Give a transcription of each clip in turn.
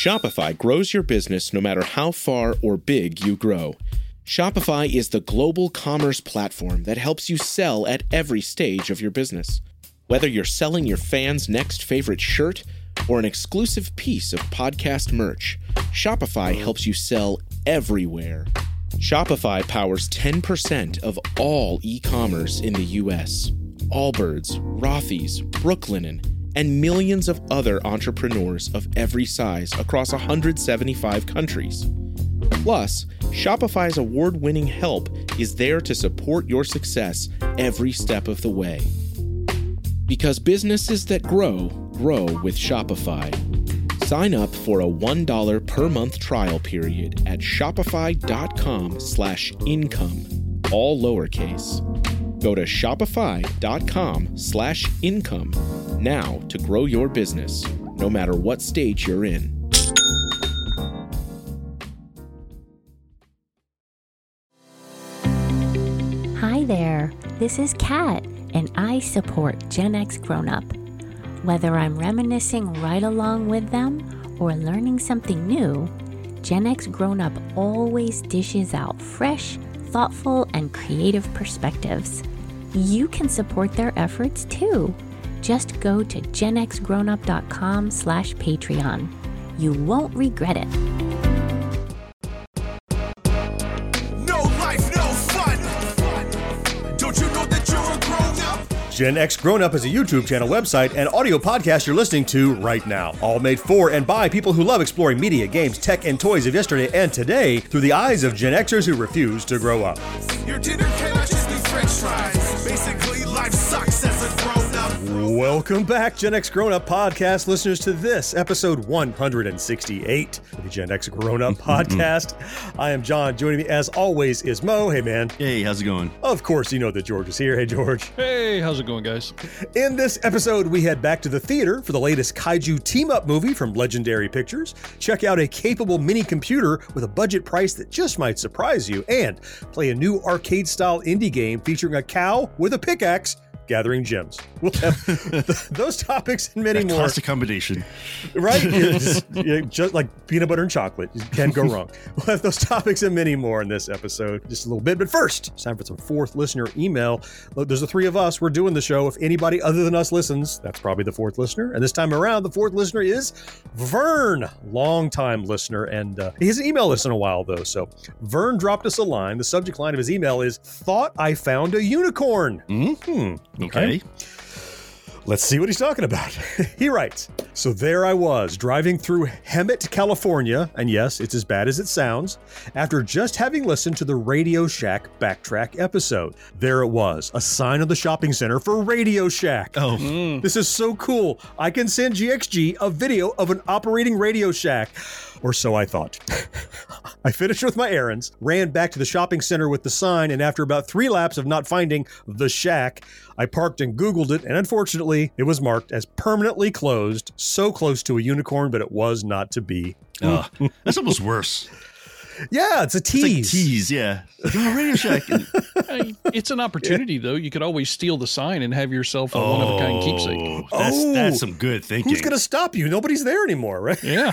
Shopify grows your business no matter how far or big you grow. Shopify is the global commerce platform that helps you sell at every stage of your business. Whether you're selling your fans' next favorite shirt or an exclusive piece of podcast merch, Shopify helps you sell everywhere. Shopify powers 10% of all e-commerce in the U.S. Allbirds, Rothy's, Brooklinen, and millions of other entrepreneurs of every size across 175 countries. Plus, Shopify's award-winning help is there to support your success every step of the way. Because businesses that grow, grow with Shopify. Sign up for a $1 per month trial period at shopify.com/income, all lowercase. Go to shopify.com/income now to grow your business, no matter what stage you're in. Hi there, this is Kat, and I support Gen X Grown Up. Whether I'm reminiscing right along with them or learning something new, Gen X Grown Up always dishes out fresh, thoughtful, and creative perspectives. You can support their efforts too. Just go to genxgrownup.com/Patreon. You won't regret it. No life, no fun. Don't you know that you're a grown up? Gen X Grown Up is a YouTube channel, website, and audio podcast you're listening to right now. All made for and by people who love exploring media, games, tech, and toys of yesterday and today through the eyes of Gen Xers who refuse to grow up. Your dinner cannot just be french fries. Basically, life sucks as a grown up. Welcome back, Gen X Grown Up podcast listeners, to this episode 168 of the Gen X Grown Up podcast. I am John. Joining me, as always, is Mo. Hey, man. Hey, how's it going? Of course, you know that George is here. Hey, George. Hey, how's it going, guys? In this episode, we head back to the theater for the latest kaiju team-up movie from Legendary Pictures, check out a capable mini computer with a budget price that just might surprise you, and play a new arcade-style indie game featuring a cow with a pickaxe gathering gems. We'll have those topics and many more. Classic combination. Right? Just like peanut butter and chocolate. You can't go wrong. We'll have those topics and many more in this episode. Just a little bit. But first, it's time for some fourth listener email. Look, there's the three of us. We're doing the show. If anybody other than us listens, that's probably the fourth listener. And this time around, the fourth listener is Vern. Long-time listener. And he hasn't emailed us in a while, though. So Vern dropped us a line. The subject line of his email is, "Thought I found a unicorn." Okay. Let's see what he's talking about. He writes, "So there I was, driving through Hemet, California, and yes, it's as bad as it sounds, after just having listened to the Radio Shack Backtrack episode. There it was, a sign on the shopping center for Radio Shack. Oh. This is so cool. I can send GXG a video of an operating Radio Shack. Or so I thought. I finished with my errands, ran back to the shopping center with the sign, and after about 3 laps of not finding the shack, I parked and Googled it, and unfortunately, it was marked as permanently closed, so close to a unicorn, but it was not to be." That's almost worse. Yeah, it's a tease. It's like tease, yeah. Radio Shack. It's an opportunity, though. You could always steal the sign and have yourself a one-of-a-kind keepsake. That's some good thinking. Who's going to stop you? Nobody's there anymore, right? Yeah,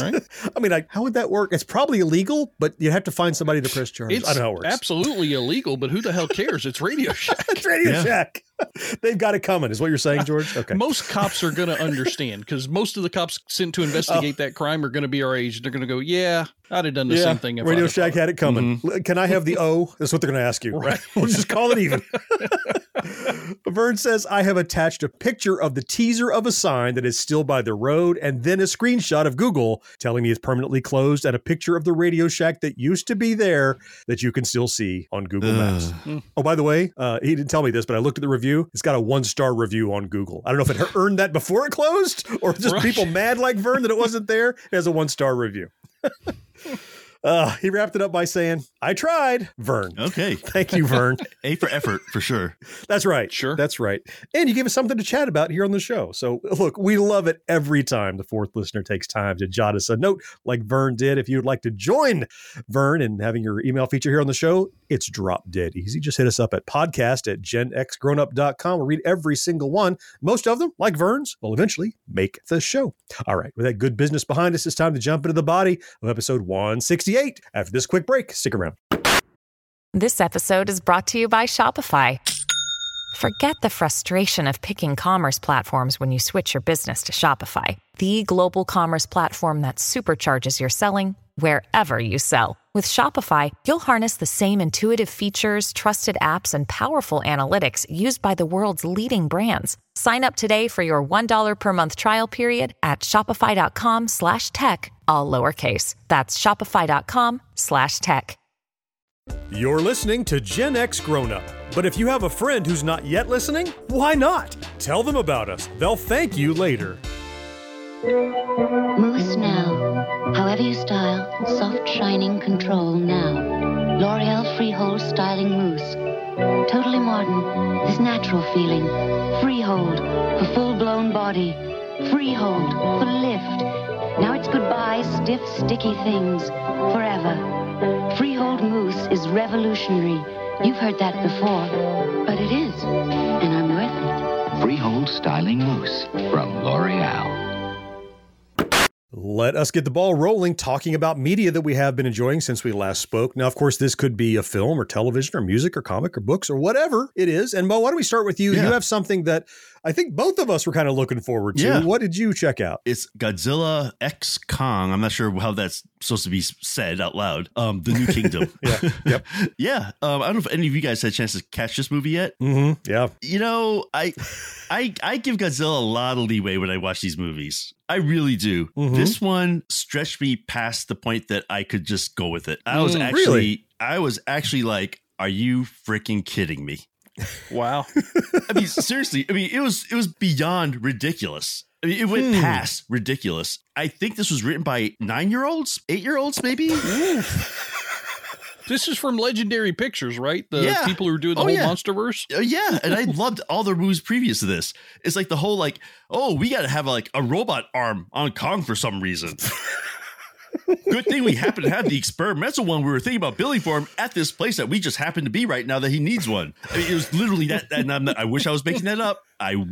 I mean, how would that work? It's probably illegal, but you have to find somebody to press charges. It's I don't know how it works. absolutely illegal, but who the hell cares? It's Radio Shack. It's Radio Shack. They've got it coming, is what you're saying, George? Okay. Most cops are going to understand, because most of the cops sent to investigate that crime are going to be our age. They're going to go, yeah, I'd have done the same thing. If Radio I'd Shack had it coming. Can I have the O? That's what they're going to ask you. Right. We'll just call it even. Vern says, "I have attached a picture of the teaser of a sign that is still by the road, and then a screenshot of Google telling me it's permanently closed, and a picture of the Radio Shack that used to be there that you can still see on Google Maps." Oh, by the way, he didn't tell me this, but I looked at the review. It's got a 1-star review on Google. I don't know if it earned that before it closed, or just people mad like Vern that it wasn't there. It has a 1-star review. He wrapped it up by saying, "I tried, Vern." Okay. Thank you, Vern. A for effort, for sure. That's right. Sure. That's right. And you gave us something to chat about here on the show. So look, we love it every time the fourth listener takes time to jot us a note like Vern did. If you'd like to join Vern in having your email feature here on the show, It's drop dead easy. Just hit us up at podcast@genxgrownup.com. We'll read every single one. Most of them, like Vern's, will eventually make the show. All right, with that good business behind us, it's time to jump into the body of episode 168. After this quick break, stick around. This episode is brought to you by Shopify. Forget the frustration of picking commerce platforms when you switch your business to Shopify, the global commerce platform that supercharges your selling wherever you sell. With Shopify, you'll harness the same intuitive features, trusted apps, and powerful analytics used by the world's leading brands. Sign up today for your $1 per month trial period at shopify.com/tech, all lowercase. That's shopify.com/tech. You're listening to Gen X Grown Up. But if you have a friend who's not yet listening, why not? Tell them about us. They'll thank you later. Mousse now. However you style, soft shining control now. L'Oreal Freehold Styling Mousse. Totally modern, this natural feeling. Freehold for full-blown body. Freehold for lift. Now it's goodbye stiff, sticky things. Forever. Freehold Mousse is revolutionary. You've heard that before, but it is, and I'm worth it. Freehold Styling Mousse from L'Oreal. Let us get the ball rolling talking about media that we have been enjoying since we last spoke. Now, of course, this could be a film or television or music or comic or books or whatever it is. And Mo, why don't we start with you? Yeah. You have something that I think both of us were kind of looking forward to. Yeah. What did you check out? It's Godzilla X Kong. I'm not sure how that's supposed to be said out loud. The New Kingdom. Yeah. Yep. Yeah. I don't know if any of you guys had a chance to catch this movie yet. Mm-hmm. Yeah. You know, I give Godzilla a lot of leeway when I watch these movies. I really do. Mm-hmm. This one stretched me past the point that I could just go with it. I was actually like, are you freaking kidding me? Wow. I mean, seriously. I mean, it was beyond ridiculous. I mean, it went past ridiculous. I think this was written by 9-year-olds, 8-year-olds, maybe. This is from Legendary Pictures, right? The people who are doing the whole Monsterverse? Yeah, and I loved all the movies previous to this. It's like the whole like, oh, we got to have like a robot arm on Kong for some reason. Good thing we happen to have the experimental one we were thinking about building for him at this place that we just happen to be right now that he needs one. I mean, it was literally that. And I wish I was making that up.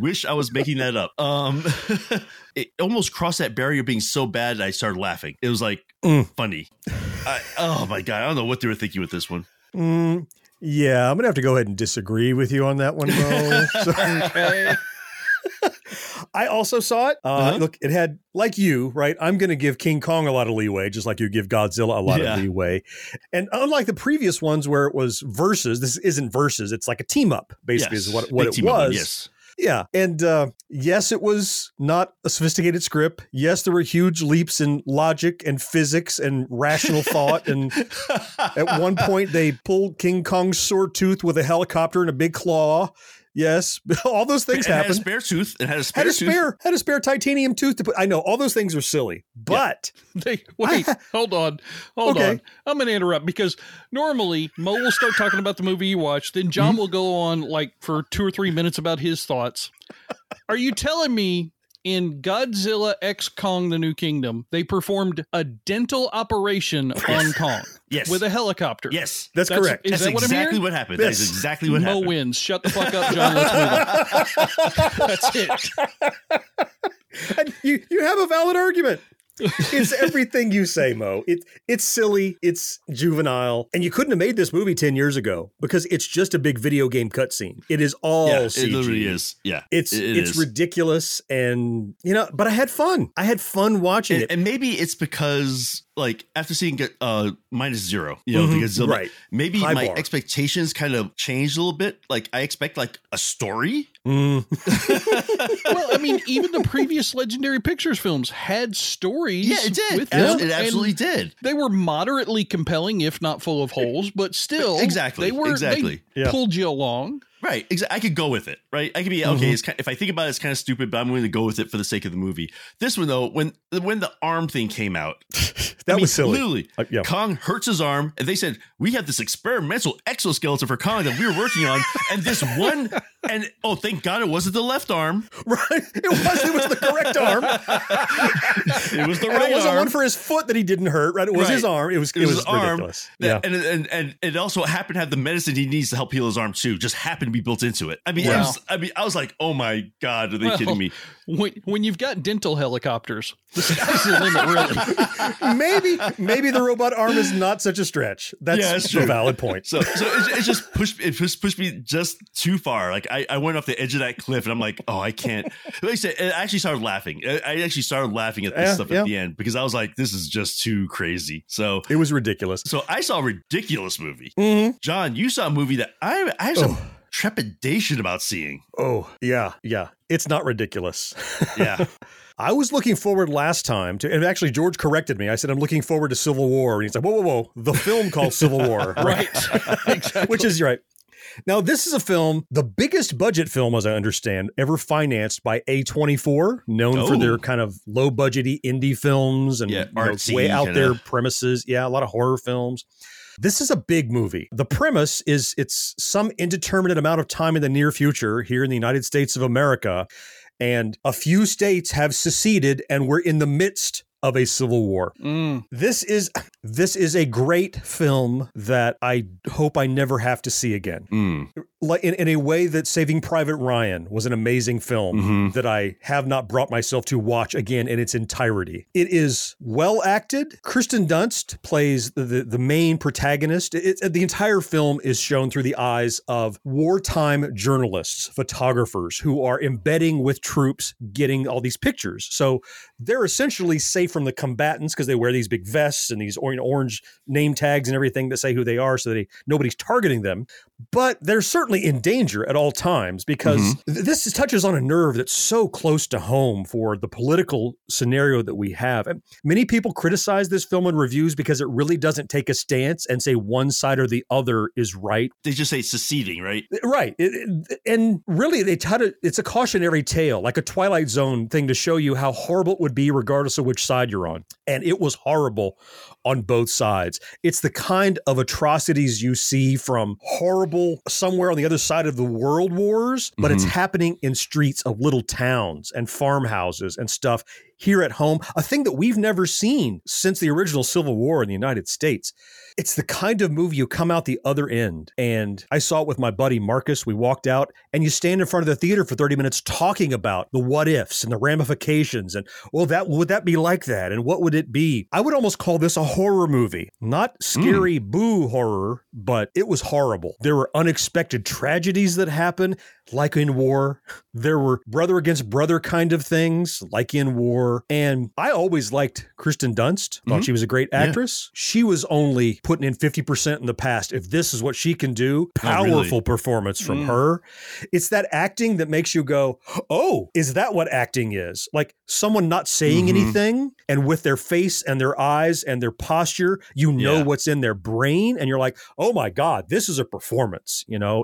It almost crossed that barrier being so bad that I started laughing. It was like funny. Oh my God. I don't know what they were thinking with this one. Yeah, I'm going to have to go ahead and disagree with you on that one, Mo. Okay. I also saw it. Look, it had, like you, right? I'm going to give King Kong a lot of leeway, just like you give Godzilla a lot of leeway. And unlike the previous ones where it was versus, this isn't versus. It's like a team up, basically, is what it was. Yes. Yeah. And yes, it was not a sophisticated script. Yes, there were huge leaps in logic and physics and rational thought. And at one point, they pulled King Kong's sword tooth with a helicopter and a big claw. Yes, all those things happened. Had a spare tooth. It had a spare tooth. Had a spare titanium tooth to put. I know all those things are silly, but wait, hold on. I'm going to interrupt because normally Mo will start talking about the movie you watched, then John will go on like for 2 or 3 minutes about his thoughts. Are you telling me in Godzilla X Kong: The New Kingdom they performed a dental operation on Kong? Yes. With a helicopter. Yes. That's correct. Is that what I'm hearing? Exactly what happened. That is exactly what happened. Mo wins. Shut the fuck up, John. Let's move on. That's it. You have a valid argument. It's everything you say, Mo. It's silly, it's juvenile, and you couldn't have made this movie 10 years ago because it's just a big video game cutscene. It is all CG. It literally is. Yeah, it's ridiculous, and but I had fun. I had fun watching it, and maybe it's because like after seeing Minus Zero, the Godzilla, right. Maybe High my bar. expectations kind of changed a little bit. Like I expect like a story. Well, I mean, even the previous Legendary Pictures films had stories. Yeah, it did. With them, It absolutely did. They were moderately compelling, if not full of holes, but still, Exactly. They pulled you along. Right. Exactly. I could go with it. Right. I could be okay. It's if I think about it, it's kind of stupid, but I'm willing to go with it for the sake of the movie. This one, though, when the arm thing came out, that was silly. Literally, Kong hurts his arm, and they said, we have this experimental exoskeleton for Kong that we were working on, and this one, and thank God it wasn't the left arm. Right. It was the correct arm. It was the right arm. It wasn't one for his foot that he didn't hurt, right? It was his arm. It was ridiculous. Yeah. And it also happened to have the medicine he needs to help heal his arm too, just happened to be built into it. I mean, I was like, oh my God, are they kidding me? When you've got dental helicopters, the sky's the limit, really. Maybe the robot arm is not such a stretch. That's a valid point. So it just pushed me just too far. Like I went off the edge of that cliff, and I'm like, oh, I can't. Like I said, I actually started laughing. I actually started laughing at this stuff at the end because I was like, this is just too crazy. So it was ridiculous. So I saw a ridiculous movie. Mm-hmm. John, you saw a movie that I have some trepidation about seeing. Oh, yeah. It's not ridiculous. Yeah. I was looking forward last time to, and actually George corrected me. I said, I'm looking forward to Civil War. And he's like, whoa. The film called Civil War. Right. Exactly. Which is right. Now, this is a film, the biggest budget film, as I understand, ever financed by A24, known for their kind of low budgety indie films and way out there premises. Yeah, a lot of horror films. This is a big movie. The premise is it's some indeterminate amount of time in the near future here in the United States of America, and a few states have seceded, and we're in the midst of a civil war. This is a great film that I hope I never have to see again. Like in a way that Saving Private Ryan was an amazing film that I have not brought myself to watch again in its entirety. It is well acted. Kirsten Dunst plays the main protagonist. The entire film is shown through the eyes of wartime journalists, photographers who are embedding with troops, getting all these pictures. So they're essentially safe from the combatants because they wear these big vests and these orange name tags and everything that say who they are so that nobody's targeting them. But they're certainly in danger at all times because this touches on a nerve that's so close to home for the political scenario that we have. And many people criticize this film in reviews because it really doesn't take a stance and say one side or the other is right. They just say seceding, right? Right. And really, it's a cautionary tale, like a Twilight Zone thing to show you how horrible it would be regardless of which side you're on. And it was horrible on both sides. It's the kind of atrocities you see from horrible somewhere on the other side of the world wars, but it's happening in streets of little towns and farmhouses and stuff here at home, a thing that we've never seen since the original Civil War in the United States. It's the kind of movie you come out the other end. And I saw it with my buddy Marcus. We walked out and you stand in front of the theater for 30 minutes talking about the what ifs and the ramifications. And, well, would that be like that? And what would it be? I would almost call this a horror movie. Not scary boo horror, but it was horrible. There were unexpected tragedies that happened, like in war. There were brother against brother kind of things, like in war. And I always liked Kirsten Dunst. Thought she was a great actress. Yeah. She was only putting in 50% in the past. If this is what she can do, powerful performance from her. It's that acting that makes you go, oh, is that what acting is? Like someone not saying anything and with their face and their eyes and their posture, you know what's in their brain. And you're like, oh my God, this is a performance. You know,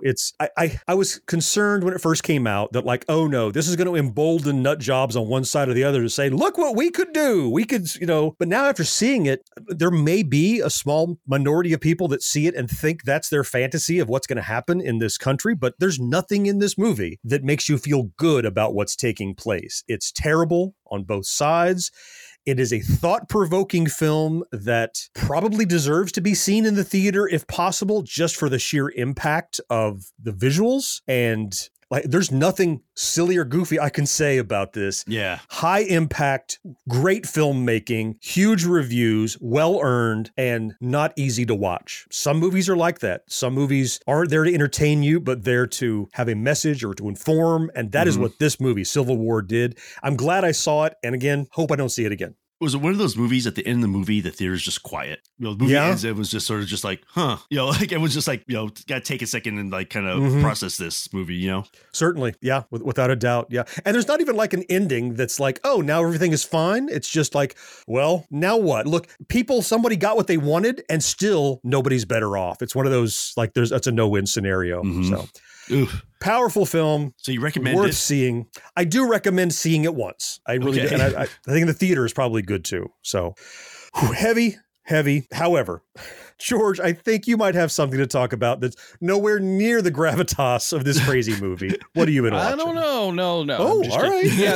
I was concerned when it first came out that like, oh no, this is going to embolden nut jobs on one side or the other to say, look what we could do. We could, you know, but now after seeing it, there may be a small minority of people that see it and think that's their fantasy of what's going to happen in this country. But there's nothing in this movie that makes you feel good about what's taking place. It's terrible on both sides. It is a thought-provoking film that probably deserves to be seen in the theater if possible, just for the sheer impact of the visuals. And like, there's nothing silly or goofy I can say about this. Yeah. High impact, great filmmaking, huge reviews, well earned, and not easy to watch. Some movies are like that. Some movies aren't there to entertain you, but there to have a message or to inform. And that is what this movie, Civil War, did. I'm glad I saw it. And again, hope I don't see it again. Was it one of those movies at the end of the movie, the theater's just quiet? You know, the movie ends, it was just sort of just like, huh. You know, like it was just like, you know, got to take a second and like kind of process this movie, you know? Certainly. Yeah. Without a doubt. Yeah. And there's not even like an ending that's like, oh, now everything is fine. It's just like, well, now what? Look, somebody got what they wanted and still nobody's better off. It's one of those, like, that's a no-win scenario. So. Oof. Powerful film. So you recommend worth it? seeing. I do recommend seeing it once. I really do. And I think the theater is probably good too. So heavy. However, George, I think you might have something to talk about that's nowhere near the gravitas of this crazy movie. What are you been watching? I don't know. No. Oh, all right. Yeah,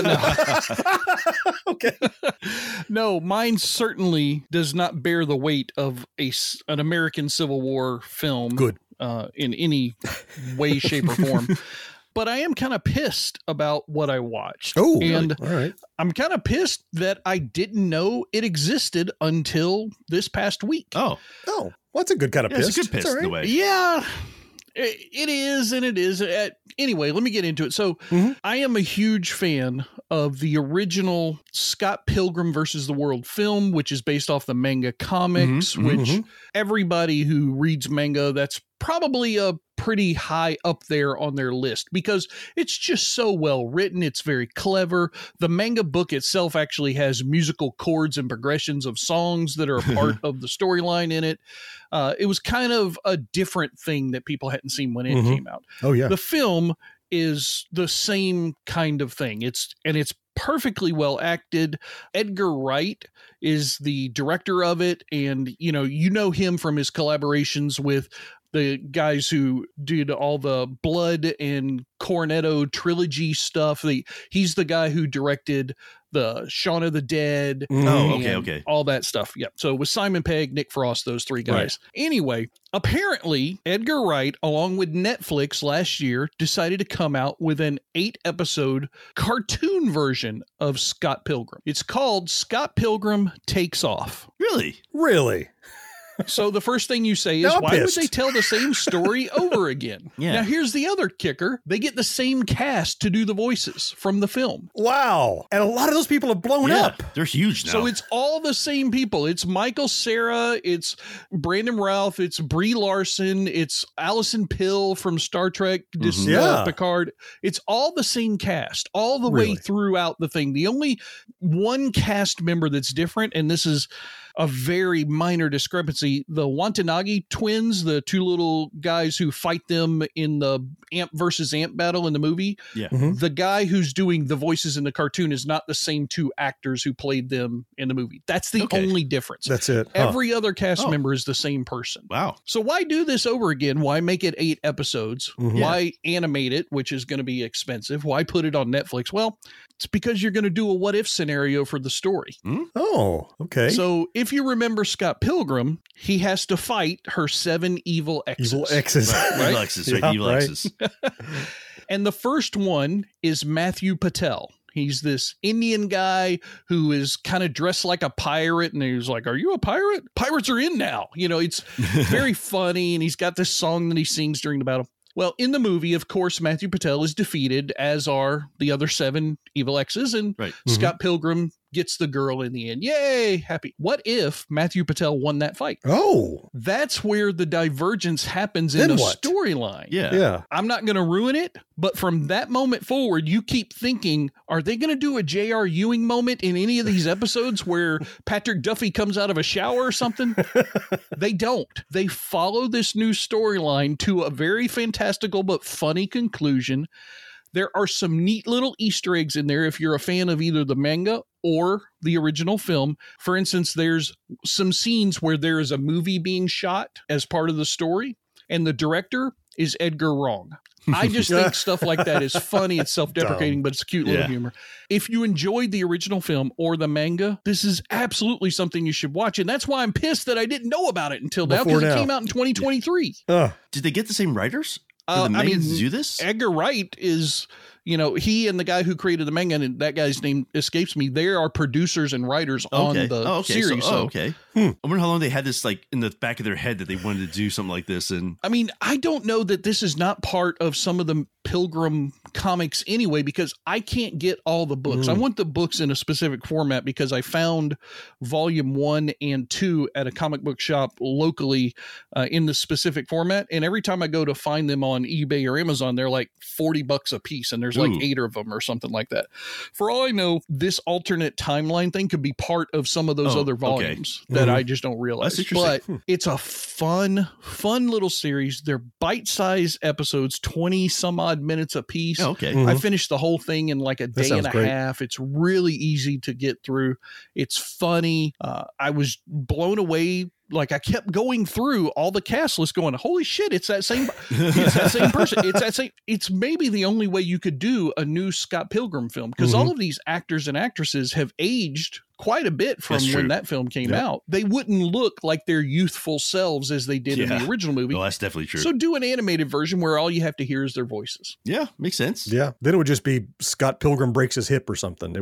no. Okay. No, mine certainly does not bear the weight of an American Civil War film. Good. In any way, shape, or form. But I am kind of pissed about what I watched. Oh, and all right. I'm kind of pissed that I didn't know it existed until this past week. Oh, well, that's a good kind of yeah, pissed. it's a good piss in a way. Yeah. It is, and it is. Anyway, let me get into it. So I am a huge fan of the original Scott Pilgrim versus the World film, which is based off the manga comics, which everybody who reads manga, that's probably a pretty high up there on their list because it's just so well written. It's very clever. The manga book itself actually has musical chords and progressions of songs that are a part of the storyline in it. It was kind of a different thing that people hadn't seen when it came out. Oh, yeah. The film is the same kind of thing. It's perfectly well acted. Edgar Wright is the director of it. And, you know him from his collaborations with the guys who did all the Blood and Cornetto trilogy stuff. He's the guy who directed the Shaun of the Dead. Oh, okay. All that stuff. Yeah. So with Simon Pegg, Nick Frost, those three guys. Right. Anyway, apparently Edgar Wright, along with Netflix last year, decided to come out with an 8-episode cartoon version of Scott Pilgrim. It's called Scott Pilgrim Takes Off. Really? Really? So the first thing you say is, why would they tell the same story over again? Yeah. Now, here's the other kicker. They get the same cast to do the voices from the film. Wow. And a lot of those people have blown up. They're huge now. So it's all the same people. It's Michael Cera. It's Brandon Routh. It's Brie Larson. It's Alison Pill from Star Trek, Picard. It's all the same cast all the way throughout the thing. The only one cast member that's different, and this is a very minor discrepancy. The Watanabe twins, the two little guys who fight them in the Amp versus Amp battle in the movie. Yeah. The guy who's doing the voices in the cartoon is not the same two actors who played them in the movie. That's the only difference. That's it. Every other cast member is the same person. Wow. So why do this over again? Why make it 8 episodes? Why animate it, which is going to be expensive? Why put it on Netflix? Well, it's because you're going to do a what if scenario for the story. Oh, okay. So if you remember Scott Pilgrim, he has to fight her 7 evil exes. Evil exes. Right? Evil exes, right? Evil exes. And the first one is Matthew Patel. He's this Indian guy who is kind of dressed like a pirate. And he's like, are you a pirate? Pirates are in now. It's very funny. And he's got this song that he sings during the battle. Well, in the movie, of course, Matthew Patel is defeated, as are the other 7 evil exes. And Scott Pilgrim gets the girl in the end. Yay, happy. What if Matthew Patel won that fight? Oh. That's where the divergence happens in the storyline. Yeah. I'm not going to ruin it, but from that moment forward, you keep thinking, are they going to do a J.R. Ewing moment in any of these episodes where Patrick Duffy comes out of a shower or something? They don't. They follow this new storyline to a very fantastical but funny conclusion. There are some neat little Easter eggs in there if you're a fan of either the manga or the original film. For instance, there's some scenes where there is a movie being shot as part of the story, and the director is Edgar Wrong. I just think stuff like that is funny. It's self-deprecating, but it's cute little humor. If you enjoyed the original film or the manga, this is absolutely something you should watch. And that's why I'm pissed that I didn't know about it until now, because it came out in 2023. Did they get the same writers? Do this? Edgar Wright is, he and the guy who created the manga, and that guy's name escapes me. They are producers and writers on the series. I wonder how long they had this in the back of their head that they wanted to do something like this. And I don't know that this is not part of some of the Pilgrim comics anyway, because I can't get all the books. I want the books in a specific format because I found volume 1 and 2 at a comic book shop locally in the specific format. And every time I go to find them on eBay or Amazon, they're like $40 a piece. And there's like 8 of them or something like that. For all I know, this alternate timeline thing could be part of some of those other volumes that I just don't realize. But it's a fun little series. They're bite-sized episodes, 20 some odd minutes a piece. I finished the whole thing in like a day and a half. It's really easy to get through. It's funny. I was blown away. Like I kept going through all the cast list going, holy shit, it's that same person. It's maybe the only way you could do a new Scott Pilgrim film, because all of these actors and actresses have aged quite a bit from when that film came out. They wouldn't look like their youthful selves as they did in the original movie. Well, that's definitely true. So do an animated version where all you have to hear is their voices. Yeah, makes sense. Yeah. Then it would just be Scott Pilgrim breaks his hip or something.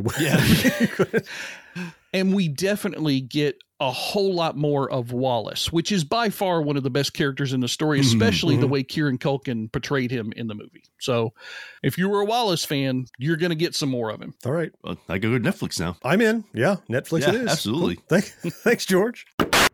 And we definitely get a whole lot more of Wallace, which is by far one of the best characters in the story, especially the way Kieran Culkin portrayed him in the movie. So if you were a Wallace fan, you're going to get some more of him. All right. Well, I go to Netflix now. I'm in. Yeah, Netflix it is. Absolutely. Cool. Thanks, George.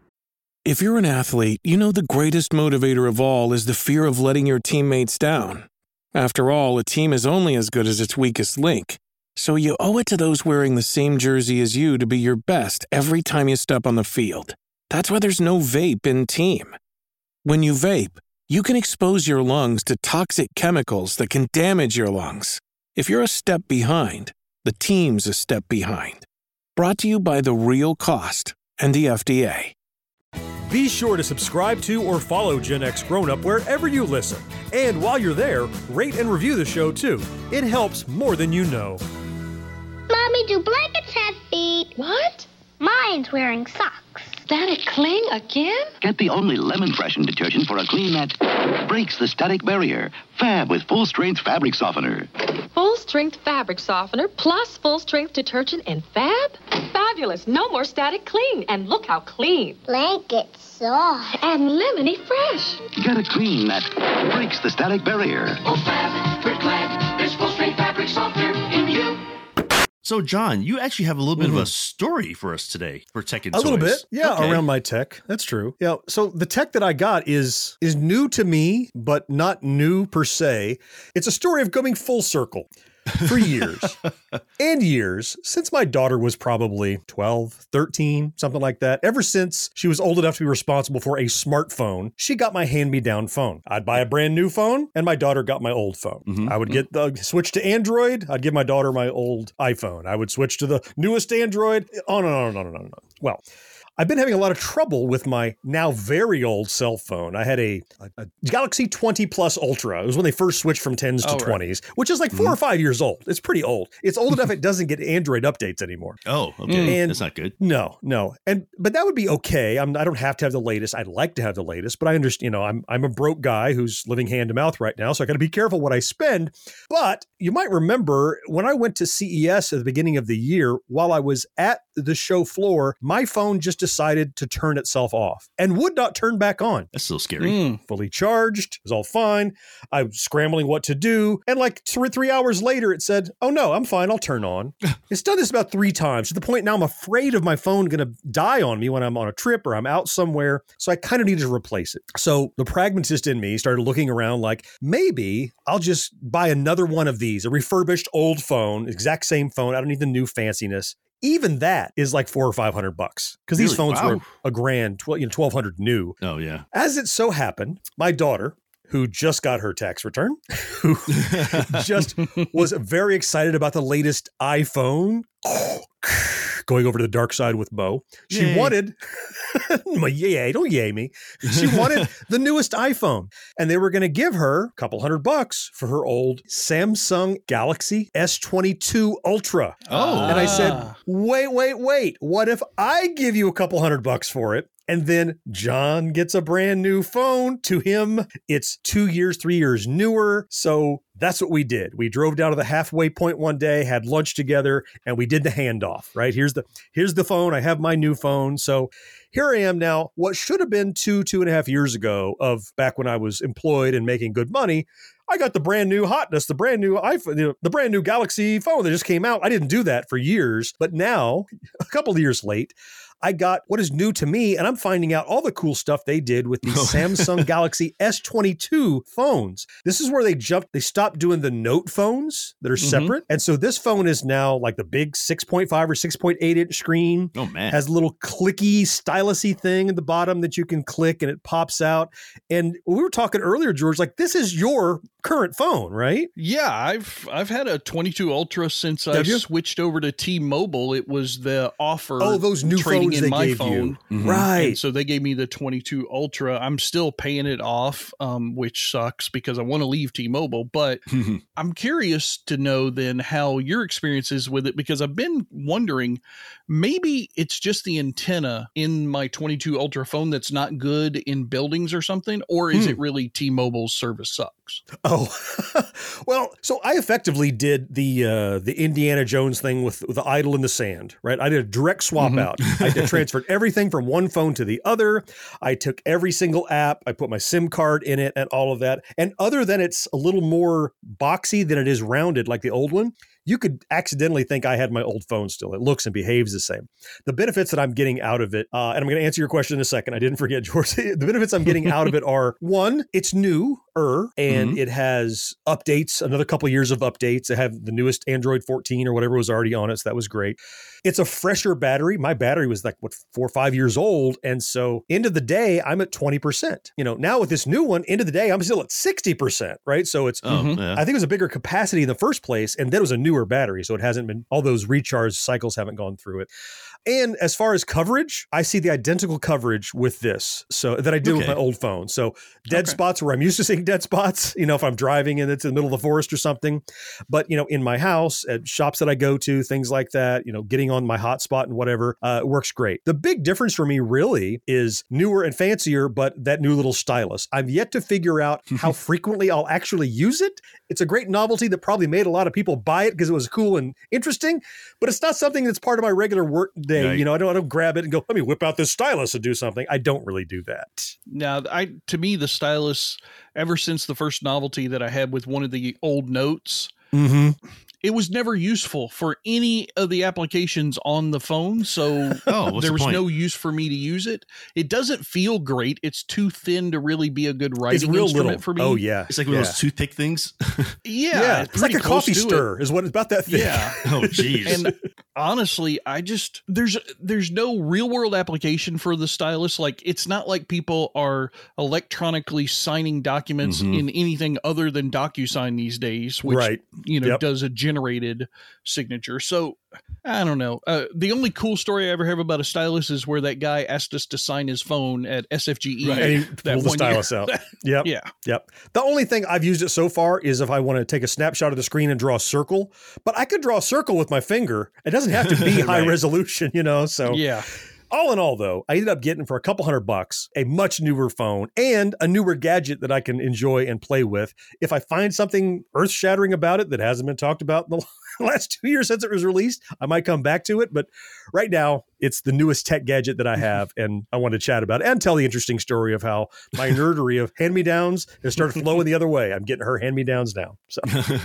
If you're an athlete, you know the greatest motivator of all is the fear of letting your teammates down. After all, a team is only as good as its weakest link. So you owe it to those wearing the same jersey as you to be your best every time you step on the field. That's why there's no vape in team. When you vape, you can expose your lungs to toxic chemicals that can damage your lungs. If you're a step behind, the team's a step behind. Brought to you by The Real Cost and the FDA. Be sure to subscribe to or follow Gen X Grown Up wherever you listen. And while you're there, rate and review the show too. It helps more than you know. Mommy, do blankets have feet? What? Mine's wearing socks. Static cling again? Get the only lemon freshen detergent for a clean that breaks the static barrier. Fab with full-strength fabric softener. Full-strength fabric softener plus full-strength detergent and Fab? Fabulous. No more static cling. And look how clean. Blankets soft. And lemony fresh. Get a clean that breaks the static barrier. Oh, Fab, we're glad there's full-strength fabric softener in you. So, John, you actually have a little bit of a story for us today for tech and toys. A little bit, Okay. around my tech. That's true. Yeah. So the tech that I got is new to me, but not new per se. It's a story of going full circle. For years and years, since my daughter was probably 12, 13, something like that, ever since she was old enough to be responsible for a smartphone, she got my hand-me-down phone. I'd buy a brand new phone, and my daughter got my old phone. I would get the switch to Android. I'd give my daughter my old iPhone. I would switch to the newest Android. On and on and on and on and on. Well, I've been having a lot of trouble with my now very old cell phone. I had a Galaxy 20 Plus Ultra. It was when they first switched from 10s to 20s, which is like 4 or 5 years old. It's pretty old. It's old enough it doesn't get Android updates anymore. Oh, okay. That's not good. No. But that would be okay. I don't have to have the latest. I'd like to have the latest, but I understand, I'm a broke guy who's living hand to mouth right now, so I got to be careful what I spend. But you might remember when I went to CES at the beginning of the year, while I was at the show floor, my phone just decided to turn itself off and would not turn back on. That's so scary. Fully charged. It was all fine. I was scrambling what to do. And like 3 hours later, it said, oh no, I'm fine. I'll turn on. It's done this about 3 times to the point now I'm afraid of my phone going to die on me when I'm on a trip or I'm out somewhere. So I kind of need to replace it. So the pragmatist in me started looking around like, maybe I'll just buy another one of these, a refurbished old phone, exact same phone. I don't need the new fanciness. Even that is like $400 or $500 because these phones were $1,000, $1,200 new. Oh yeah. As it so happened, my daughter, who just got her tax return, who just was very excited about the latest iPhone, going over to the dark side with Mo. She wanted, don't yay me. She wanted the newest iPhone, and they were going to give her a couple $100 for her old Samsung Galaxy S22 Ultra. Oh. And I said, wait. What if I give you a couple $100 for it? And then John gets a brand new phone. To him, it's 2 years, 3 years newer. So that's what we did. We drove down to the halfway point one day, had lunch together, and we did the handoff, right? Here's the phone. I have my new phone. So here I am now. What should have been 2.5 years ago of back when I was employed and making good money, I got the brand new hotness, the brand new iPhone, the brand new Galaxy phone that just came out. I didn't do that for years, but now, a couple of years late, I got what is new to me, and I'm finding out all the cool stuff they did with the Samsung Galaxy S22 phones. This is where they stopped doing the Note phones that are separate. And so this phone is now like the big 6.5 or 6.8 inch screen. Oh, man. Has a little clicky, stylus-y thing at the bottom that you can click and it pops out. And we were talking earlier, George, like this is your current phone, right? Yeah, I've had a 22 Ultra since I switched over to T-Mobile. It was the offer. Oh, those new phones in they my gave phone. you. Right. And so they gave me the 22 Ultra. I'm still paying it off, which sucks because I want to leave T-Mobile. But I'm curious to know then how your experience is with it, because I've been wondering, maybe it's just the antenna in my 22 Ultra phone that's not good in buildings or something, or is it really T-Mobile's service sucks? Oh, well, so I effectively did the Indiana Jones thing with the idol in the sand, right? I did a direct swap out. I transferred everything from one phone to the other. I took every single app. I put my SIM card in it and all of that. And other than it's a little more boxy than it is rounded like the old one, you could accidentally think I had my old phone still. It looks and behaves the same. The benefits that I'm getting out of it, and I'm going to answer your question in a second. I didn't forget, George. The benefits I'm getting out of it are, one, it's newer, and it has updates, another couple of years of updates. I have the newest Android 14 or whatever was already on it, so that was great. It's a fresher battery. My battery was like, 4 or 5 years old. And so end of the day, I'm at 20%. Now with this new one, end of the day, I'm still at 60%, right? So it's, I think it was a bigger capacity in the first place. And then it was a newer battery. So it hasn't been, all those recharge cycles haven't gone through it. And as far as coverage, I see the identical coverage with this that I did with my old phone. So dead spots where I'm used to seeing dead spots, if I'm driving and it's in the middle of the forest or something. But, in my house, at shops that I go to, things like that, getting on my hotspot and whatever, it works great. The big difference for me really is newer and fancier, but that new little stylus. I've yet to figure out how frequently I'll actually use it. It's a great novelty that probably made a lot of people buy it because it was cool and interesting, but it's not something that's part of my regular work day. Right. I don't grab it and go, let me whip out this stylus and do something. I don't really do that. Now, to me, the stylus, ever since the first novelty that I had with one of the old Notes, it was never useful for any of the applications on the phone. So there was no use for me to use it. It doesn't feel great. It's too thin to really be a good writing instrument for me. Oh, yeah. It's like one of those toothpick things. Yeah. It's like a coffee stir is what it's about that thick. Yeah. Oh, geez. And honestly, there's no real world application for the stylus. Like, it's not like people are electronically signing documents in anything other than DocuSign these days, which, does a generated signature. So I don't know. The only cool story I ever have about a stylus is where that guy asked us to sign his phone at SFGE. Right. And he pulled the stylus out. Yep. Yep. The only thing I've used it so far is if I want to take a snapshot of the screen and draw a circle, but I could draw a circle with my finger. It doesn't have to be high resolution, so yeah. All in all, though, I ended up getting for a couple $100 a much newer phone and a newer gadget that I can enjoy and play with. If I find something earth-shattering about it that hasn't been talked about in the last 2 years since it was released, I might come back to it. But right now, it's the newest tech gadget that I have, and I want to chat about it and tell the interesting story of how my nerdery of hand-me-downs has started flowing the other way. I'm getting her hand-me-downs now. So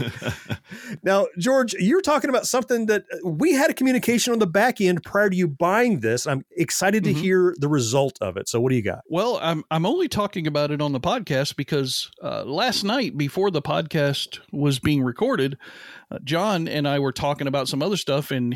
now, George, you're talking about something that we had a communication on the back end prior to you buying this. I'm excited to hear the result of it. So what do you got? Well, I'm only talking about it on the podcast because last night before the podcast was being recorded, John and I were talking about some other stuff, and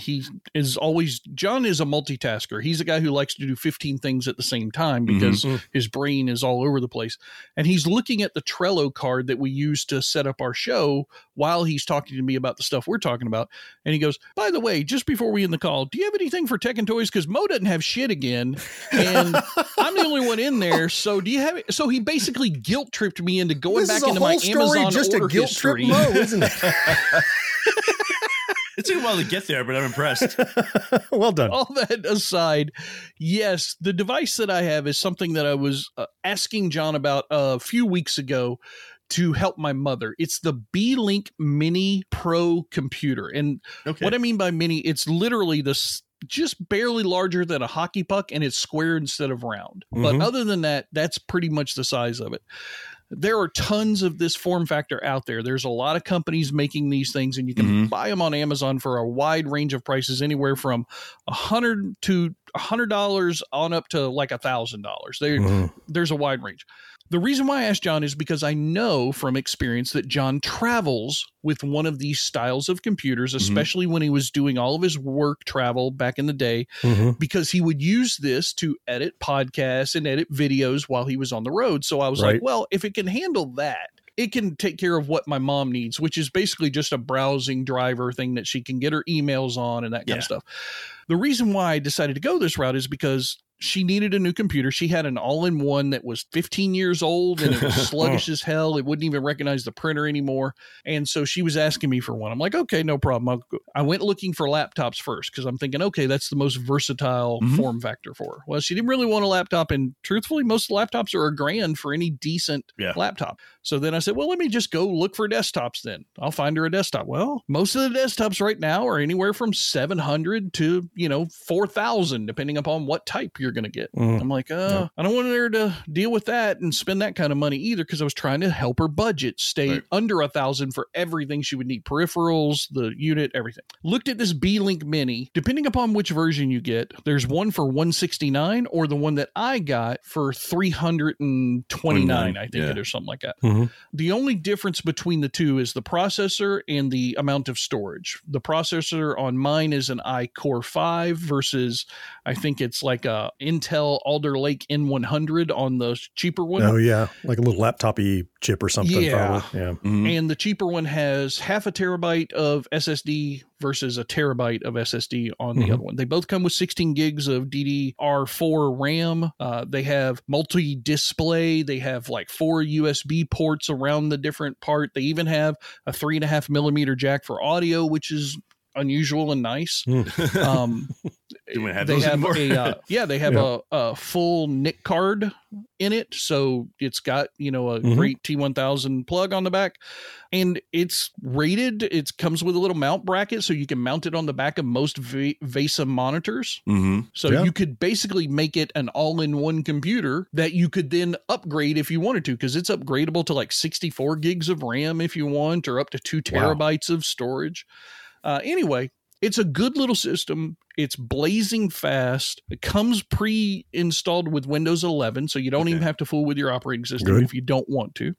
John is a multitasker. He's a guy who likes to do 15 things at the same time because his brain is all over the place. And he's looking at the Trello card that we use to set up our show while he's talking to me about the stuff we're talking about. And he goes, by the way, just before we end the call, do you have anything for Tech and Toys? Because Mo doesn't have shit again, and I'm the only one in there. So do you have it? So he basically guilt tripped me into going back into my Amazon just order a guilt history. Trip Mo, isn't it? It took a while to get there, but I'm impressed. Well done. All that aside, yes, the device that I have is something that I was asking John about a few weeks ago to help my mother. It's the B-Link Mini Pro computer. And what I mean by mini, it's literally just barely larger than a hockey puck, and it's square instead of round. But other than that, that's pretty much the size of it. there are tons of this form factor out there. There's a lot of companies making these things, and you can buy them on Amazon for a wide range of prices, anywhere from $100 to $100 on up to like $1,000. There's a wide range. The reason why I asked John is because I know from experience that John travels with one of these styles of computers, especially when he was doing all of his work travel back in the day, because he would use this to edit podcasts and edit videos while he was on the road. So I was like, well, if it can handle that, it can take care of what my mom needs, which is basically just a browsing driver thing that she can get her emails on and that kind of stuff. The reason why I decided to go this route is because she needed a new computer. She had an all-in-one that was 15 years old and it was sluggish as hell. It wouldn't even recognize the printer anymore. And so she was asking me for one. I'm like, okay, no problem. I went looking for laptops first because I'm thinking, okay, that's the most versatile form factor for her. Well, she didn't really want a laptop. And truthfully, most laptops are $1,000 for any decent laptop. So then I said, well, let me just go look for desktops then. I'll find her a desktop. Well, most of the desktops right now are anywhere from $700 to, $4,000, depending upon what type you're going to get. I'm like, I don't want her to deal with that and spend that kind of money either, because I was trying to help her budget stay under $1,000 for everything she would need, peripherals, the unit, everything. Looked at this Beelink Mini. Depending upon which version you get, there's one for $169 or the one that I got for $329, I think it is, something like that. The only difference between the two is the processor and the amount of storage. The processor on mine is an iCore 5 versus I think it's like a Intel Alder Lake N100 on the cheaper one. Oh yeah, like a little laptop-y chip or something. Yeah, probably. And the cheaper one has half a terabyte of SSD versus a terabyte of SSD on the other one. They both come with 16 gigs of DDR4 RAM. They have multi-display. They have like 4 USB ports around the different part. They even have a 3.5 millimeter jack for audio, which is unusual and nice. They have a full NIC card in it, so it's got a great T1000 plug on the back, and it's rated. It comes with a little mount bracket, so you can mount it on the back of most VESA monitors. So you could basically make it an all-in-one computer that you could then upgrade if you wanted to, because it's upgradable to like 64 gigs of RAM if you want, or up to 2 terabytes of storage. Anyway, it's a good little system. It's blazing fast. It comes pre-installed with Windows 11, so you don't even have to fool with your operating system if you don't want to.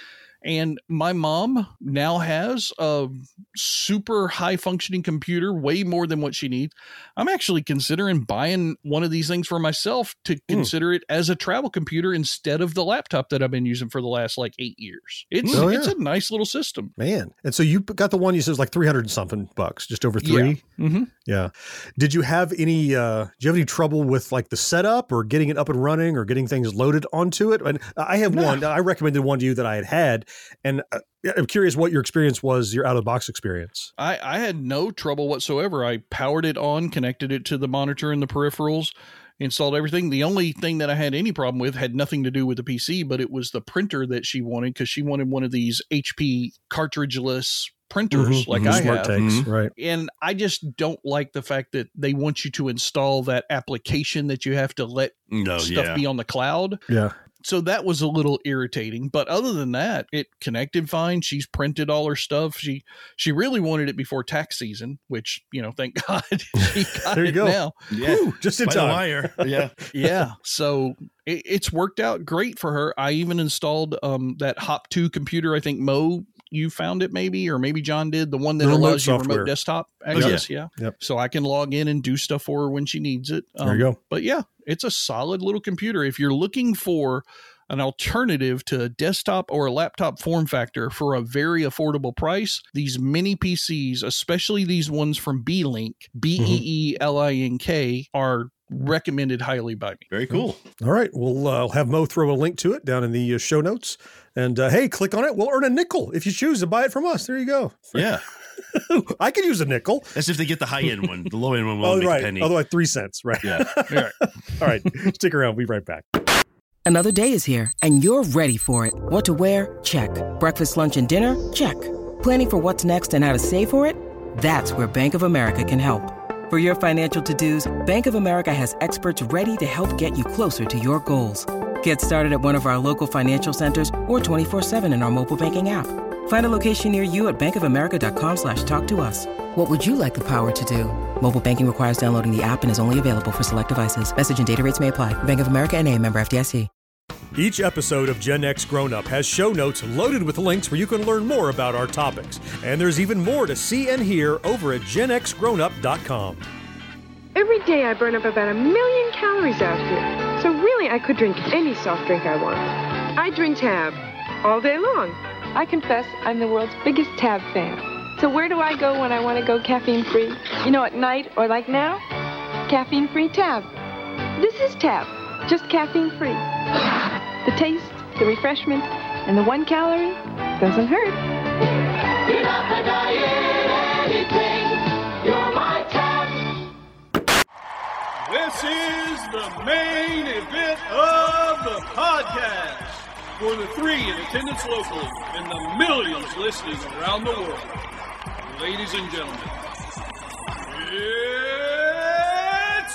And my mom now has a super high functioning computer, way more than what she needs. I'm actually considering buying one of these things for myself to consider it as a travel computer instead of the laptop that I've been using for the last like 8 years. It's a nice little system, man. And so you got the one you said was like $300 and something bucks, just over $3. Yeah. Did you have any? Did you have any trouble with like the setup or getting it up and running or getting things loaded onto it? And I have one. I recommended one to you that I had. And I'm curious what your experience was, your out-of-the-box experience. I had no trouble whatsoever. I powered it on, connected it to the monitor and the peripherals, installed everything. The only thing that I had any problem with had nothing to do with the PC, but it was the printer that she wanted, because she wanted one of these HP cartridgeless printers like I have. Takes, right. And I just don't like the fact that they want you to install that application that you have to let stuff be on the cloud. Yeah. So that was a little irritating, but other than that, it connected fine. She's printed all her stuff. She really wanted it before tax season, which, thank God she got there you it go. now. Yeah. Woo, just in time. Yeah. So it's worked out great for her. I even installed that Hop 2 computer. I think Mo, you found it maybe, or maybe John did, the one that allows you remote desktop access. Yep. So I can log in and do stuff for her when she needs it. There you go. But yeah, it's a solid little computer. If you're looking for an alternative to a desktop or a laptop form factor for a very affordable price, these mini PCs, especially these ones from Beelink, BEELINK, are recommended highly by me. Very cool. All right. We'll have Mo throw a link to it down in the show notes. And hey, click on it. We'll earn a nickel if you choose to buy it from us. There you go. Yeah. I could use a nickel. That's if they get the high-end one. The low-end one won't make a penny. Otherwise, 3 cents. Right. Yeah. All right. Stick around. We'll be right back. Another day is here, and you're ready for it. What to wear? Check. Breakfast, lunch, and dinner? Check. Planning for what's next and how to save for it? That's where Bank of America can help. For your financial to-dos, Bank of America has experts ready to help get you closer to your goals. Get started at one of our local financial centers or 24/7 in our mobile banking app. Find a location near you at bankofamerica.com/talktous. What would you like the power to do? Mobile banking requires downloading the app and is only available for select devices. Message and data rates may apply. Bank of America N.A., member FDIC. Each episode of Gen X Grown Up has show notes loaded with links where you can learn more about our topics. And there's even more to see and hear over at genxgrownup.com. Every day I burn up about 1 million calories out here. So really I could drink any soft drink I want. I drink Tab all day long. I confess I'm the world's biggest Tab fan. So where do I go when I want to go caffeine-free? You know, at night or like now? Caffeine-free Tab. This is Tab, just caffeine-free. The taste, the refreshment, and the 1 calorie doesn't hurt. Get up and diet anything. You're my Tab. This is the main event of the podcast. For the 3 in attendance locally and the millions listening around the world. Ladies and gentlemen, it's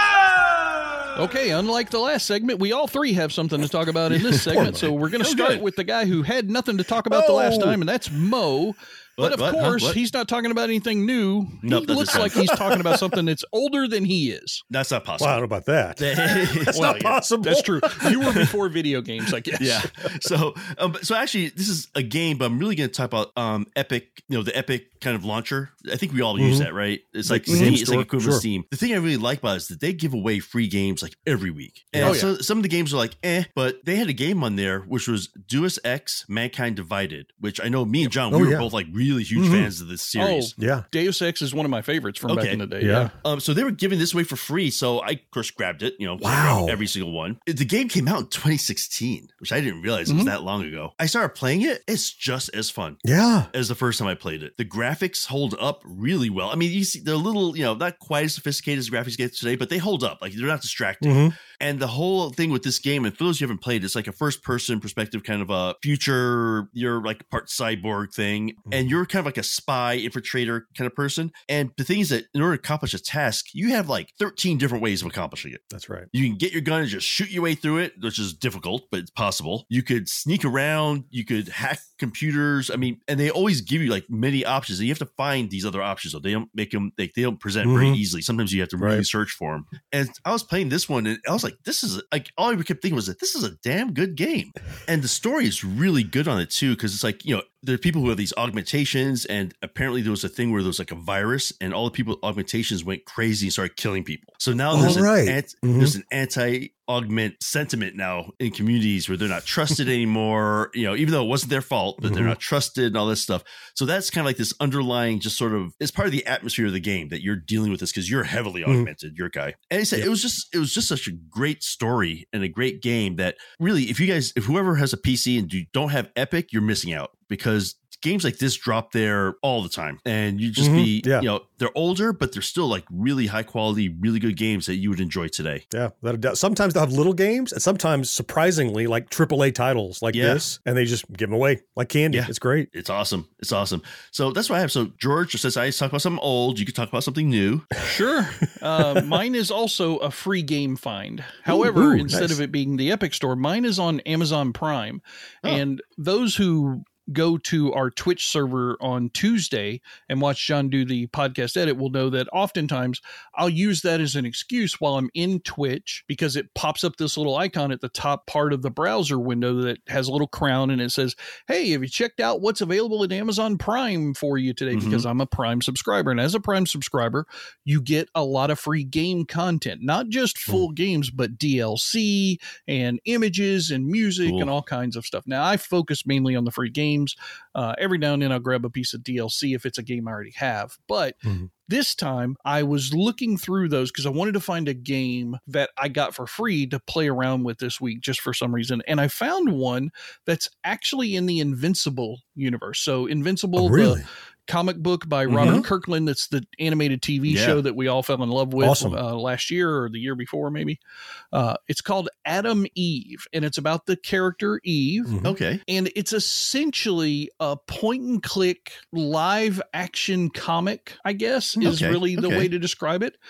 time! Okay, unlike the last segment, we all 3 have something to talk about in this segment, so we're going to start with the guy who had nothing to talk about the last time, and that's Mo. But of course, he's not talking about anything new. Nope, he looks like he's talking about something that's older than he is. That's not possible. Well, I don't know about that. That's not possible. That's true. You were before video games, I guess. Yeah. So actually, this is a game, but I'm really going to talk about Epic. You know, the Epic kind of launcher. I think we all use that, right? It's like Steam, it's like equivalent to Steam. The thing I really like about it is that they give away free games like every week. And so some of the games are like, but they had a game on there which was Deus Ex: Mankind Divided, which I know me and John, we were both like really huge fans of this series. Deus Ex is one of my favorites from back in the day. So they were giving this away for free, so I of course grabbed it. You know, every single one. The game came out in 2016, which I didn't realize it was that long ago. I started playing it. It's just as fun, as the first time I played it. The graphics hold up really well. I mean, you see, they're a little, you know, not quite as sophisticated as graphics get today, but they hold up. Like they're not distracting. And the whole thing with this game, and for those who haven't played, it's like a first-person perspective, kind of a future. You're like part cyborg thing, and you're kind of like a spy infiltrator kind of person. And the thing is that in order to accomplish a task, you have like 13 different ways of accomplishing it. That's right. You can get your gun and just shoot your way through it, which is difficult, but it's possible. You could sneak around. You could hack computers. I mean, and they always give you like many options, and you have to find these other options. So they don't make them. They don't present very easily. Sometimes you have to really search for them. And I was playing this one, and I was like, this is like, all I kept thinking was that this is a damn good game. And the story is really good on it too, because it's like, you know, there are people who have these augmentations, and apparently there was a thing where there was like a virus, and all the people with augmentations went crazy and started killing people. So now there's there's an anti-augment sentiment now in communities where they're not trusted anymore, you know, even though it wasn't their fault, but they're not trusted and all this stuff. So that's kind of like this underlying, just sort of, it's part of the atmosphere of the game that you're dealing with this because you're heavily augmented, your guy. And he said it was just such a great story and a great game that really, if whoever has a PC and don't have Epic, you're missing out, because games like this drop there all the time, and you just you know, they're older, but they're still like really high quality, really good games that you would enjoy today. Yeah, without a doubt. Sometimes they'll have little games, and sometimes surprisingly like AAA titles like this, and they just give them away like candy. It's great. It's awesome. It's awesome. So that's what I have. So George says I talk about something old. You could talk about something new. Sure. Mine is also a free game find. However, instead of it being the Epic Store, mine is on Amazon Prime. And those who go to our Twitch server on Tuesday and watch John do the podcast edit will know that oftentimes I'll use that as an excuse while I'm in Twitch, because it pops up this little icon at the top part of the browser window that has a little crown, and it says, hey, have you checked out what's available at Amazon Prime for you today? Because I'm a Prime subscriber, and as a Prime subscriber, you get a lot of free game content, not just full games, but DLC and images and music and all kinds of stuff. Now, I focus mainly on the free games. Every now and then I'll grab a piece of DLC if it's a game I already have. But this time I was looking through those because I wanted to find a game that I got for free to play around with this week just for some reason. And I found one that's actually in the Invincible universe. So Invincible, the comic book by Robert Kirkland. That's the animated TV show that we all fell in love with last year or the year before, maybe. It's called Adam Eve, and it's about the character Eve. Okay. And it's essentially a point and click live action comic, I guess, is really the way to describe it.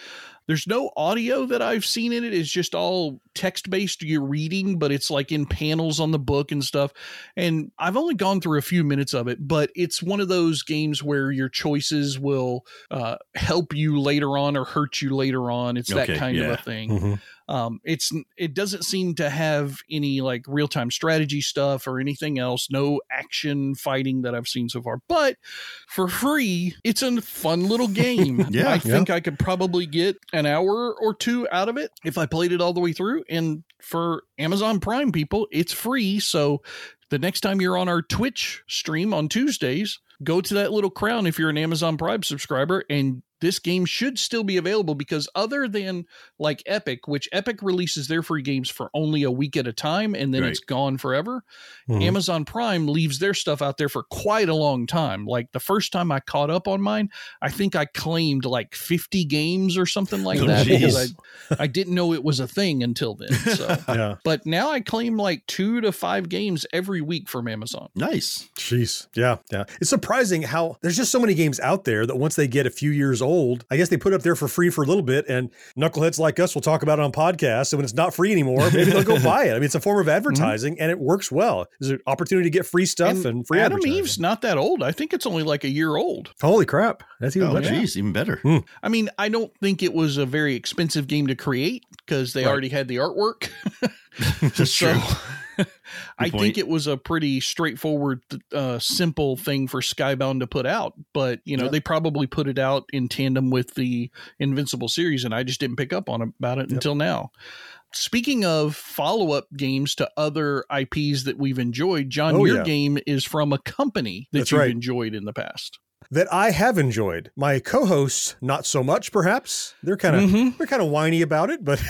There's no audio that I've seen in it. It's just all text-based. You're reading, but it's like in panels on the book and stuff. And I've only gone through a few minutes of it, but it's one of those games where your choices will help you later on or hurt you later on. It's that kind of a thing. Mm-hmm. It doesn't seem to have any like real-time strategy stuff or anything else. No action fighting that I've seen so far, but for free, it's a fun little game. I think I could probably get an hour or two out of it if I played it all the way through. And for Amazon Prime people, it's free. So the next time you're on our Twitch stream on Tuesdays, go to that little crown if you're an Amazon Prime subscriber, and this game should still be available, because other than like Epic, which Epic releases their free games for only a week at a time and then it's gone forever, Amazon Prime leaves their stuff out there for quite a long time. Like the first time I caught up on mine, I think I claimed like 50 games or something like that, because I didn't know it was a thing until then. So, but now I claim like 2 to 5 games every week from Amazon. Nice. Jeez. Yeah. It's surprising how there's just so many games out there that once they get a few years old, I guess they put it up there for free for a little bit, and knuckleheads like us will talk about it on podcasts. And when it's not free anymore, maybe they'll go buy it. I mean, it's a form of advertising and it works well. There's an opportunity to get free stuff and free Adam advertising. Eve's not that old. I think it's only like a year old. Holy crap. That's even better. Geez, even better. I mean, I don't think it was a very expensive game to create because they already had the artwork. That's true. I think it was a pretty straightforward, simple thing for Skybound to put out, but they probably put it out in tandem with the Invincible series, and I just didn't pick up on about it until now. Speaking of follow-up games to other IPs that we've enjoyed, John, your game is from a company that you've enjoyed in the past. That I have enjoyed. My co-hosts, not so much, perhaps. They're kind of whiny about it, but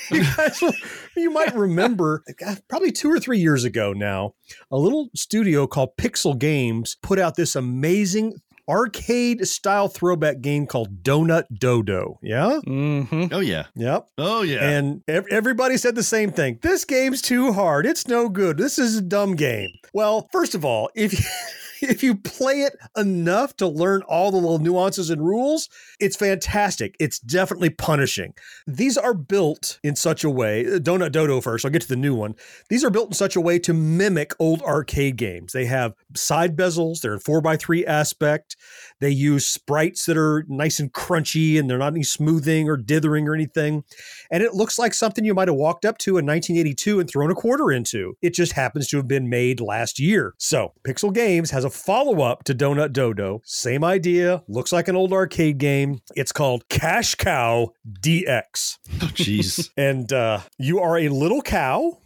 you might remember probably 2 or 3 years ago now, a little studio called Pixel Games put out this amazing arcade style throwback game called Donut Dodo. Yeah? Mm-hmm. Oh, yeah. Yep. Oh, yeah. And everybody said the same thing. This game's too hard. It's no good. This is a dumb game. Well, first of all, if you play it enough to learn all the little nuances and rules, it's fantastic. It's definitely punishing. These are built in such a way, Donut Dodo first, I'll get to the new one. These are built in such a way to mimic old arcade games. They have side bezels, they're in 4:3 aspect. They use sprites that are nice and crunchy, and they're not any smoothing or dithering or anything. And it looks like something you might have walked up to in 1982 and thrown a quarter into. It just happens to have been made last year. So Pixel Games has a follow-up to Donut Dodo. Same idea, looks like an old arcade game. It's called Cash Cow DX. Oh, jeez. And you are a little cow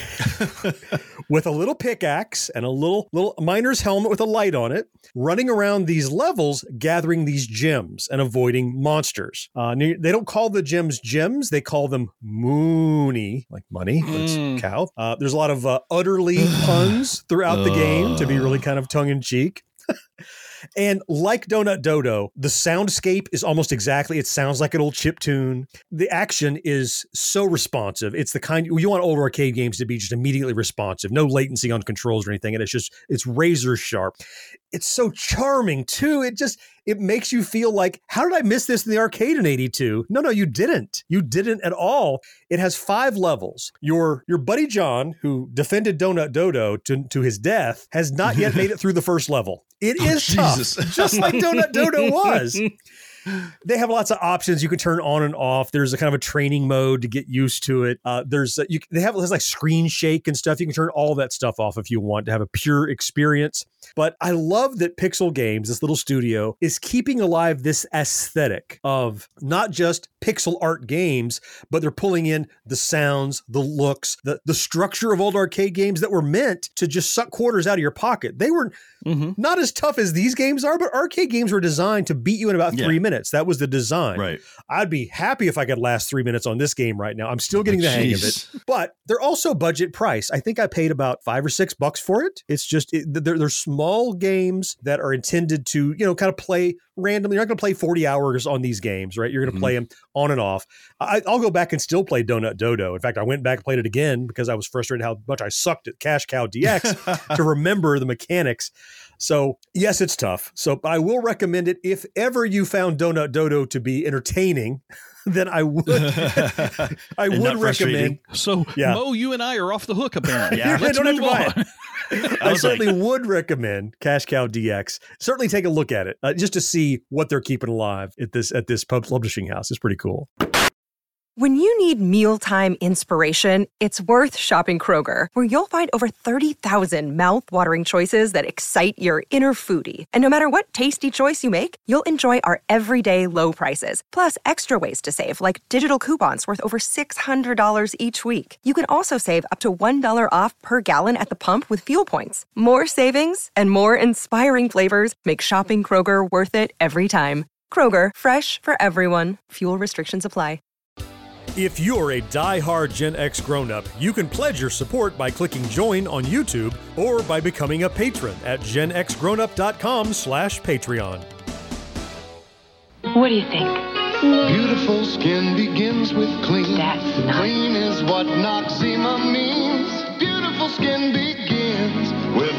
with a little pickaxe and a little miner's helmet with a light on it, running around these levels, gathering these gems and avoiding monsters. They don't call the gems gems. They call them moony, like money. It's cow. There's a lot of utterly puns throughout the game to be really kind of tongue-in-cheek. And like Donut Dodo, the soundscape is almost exactly, it sounds like an old chiptune. The action is so responsive. It's the kind, you want old arcade games to be just immediately responsive, no latency on controls or anything. And it's razor sharp. It's so charming too. It makes you feel like, how did I miss this in the arcade in 82? No, you didn't. You didn't at all. It has 5 levels. Your buddy John, who defended Donut Dodo to his death, has not yet made it through the first level. It is tough, just like Donut Dodo was. They have lots of options you can turn on and off. There's a kind of a training mode to get used to it. There's like screen shake and stuff. You can turn all that stuff off if you want to have a pure experience. But I love that Pixel Games, this little studio, is keeping alive this aesthetic of not just pixel art games, but they're pulling in the sounds, the looks, the structure of old arcade games that were meant to just suck quarters out of your pocket. They were not as tough as these games are, but arcade games were designed to beat you in about 3 minutes. That was the design. Right. I'd be happy if I could last 3 minutes on this game right now. I'm still getting the hang of it. But they're also budget price. I think I paid about $5 or $6 for it. It's just, they're small games that are intended to, kind of play randomly. You're not going to play 40 hours on these games, right? You're going to play them on and off. I'll go back and still play Donut Dodo. In fact, I went back and played it again because I was frustrated how much I sucked at Cash Cow DX to remember the mechanics. So yes, it's tough. So I will recommend it if ever you found Donut Dodo to be entertaining. then I would not recommend. So, Yeah. Mo, you and I are off the hook, apparently. Yeah. Let's Don't have move to buy on. I certainly would recommend Cash Cow DX. Certainly take a look at it just to see what they're keeping alive at this publishing house. It's pretty cool. When you need mealtime inspiration, it's worth shopping Kroger, where you'll find over 30,000 mouth-watering choices that excite your inner foodie. And no matter what tasty choice you make, you'll enjoy our everyday low prices, plus extra ways to save, like digital coupons worth over $600 each week. You can also save up to $1 off per gallon at the pump with fuel points. More savings and more inspiring flavors make shopping Kroger worth it every time. Kroger, fresh for everyone. Fuel restrictions apply. If you're a die-hard Gen X grown-up, you can pledge your support by clicking join on YouTube or by becoming a patron at genxgrownup.com/Patreon. What do you think? Beautiful skin begins with clean. That's nice. Clean is what Noxzema means. Beautiful skin begins with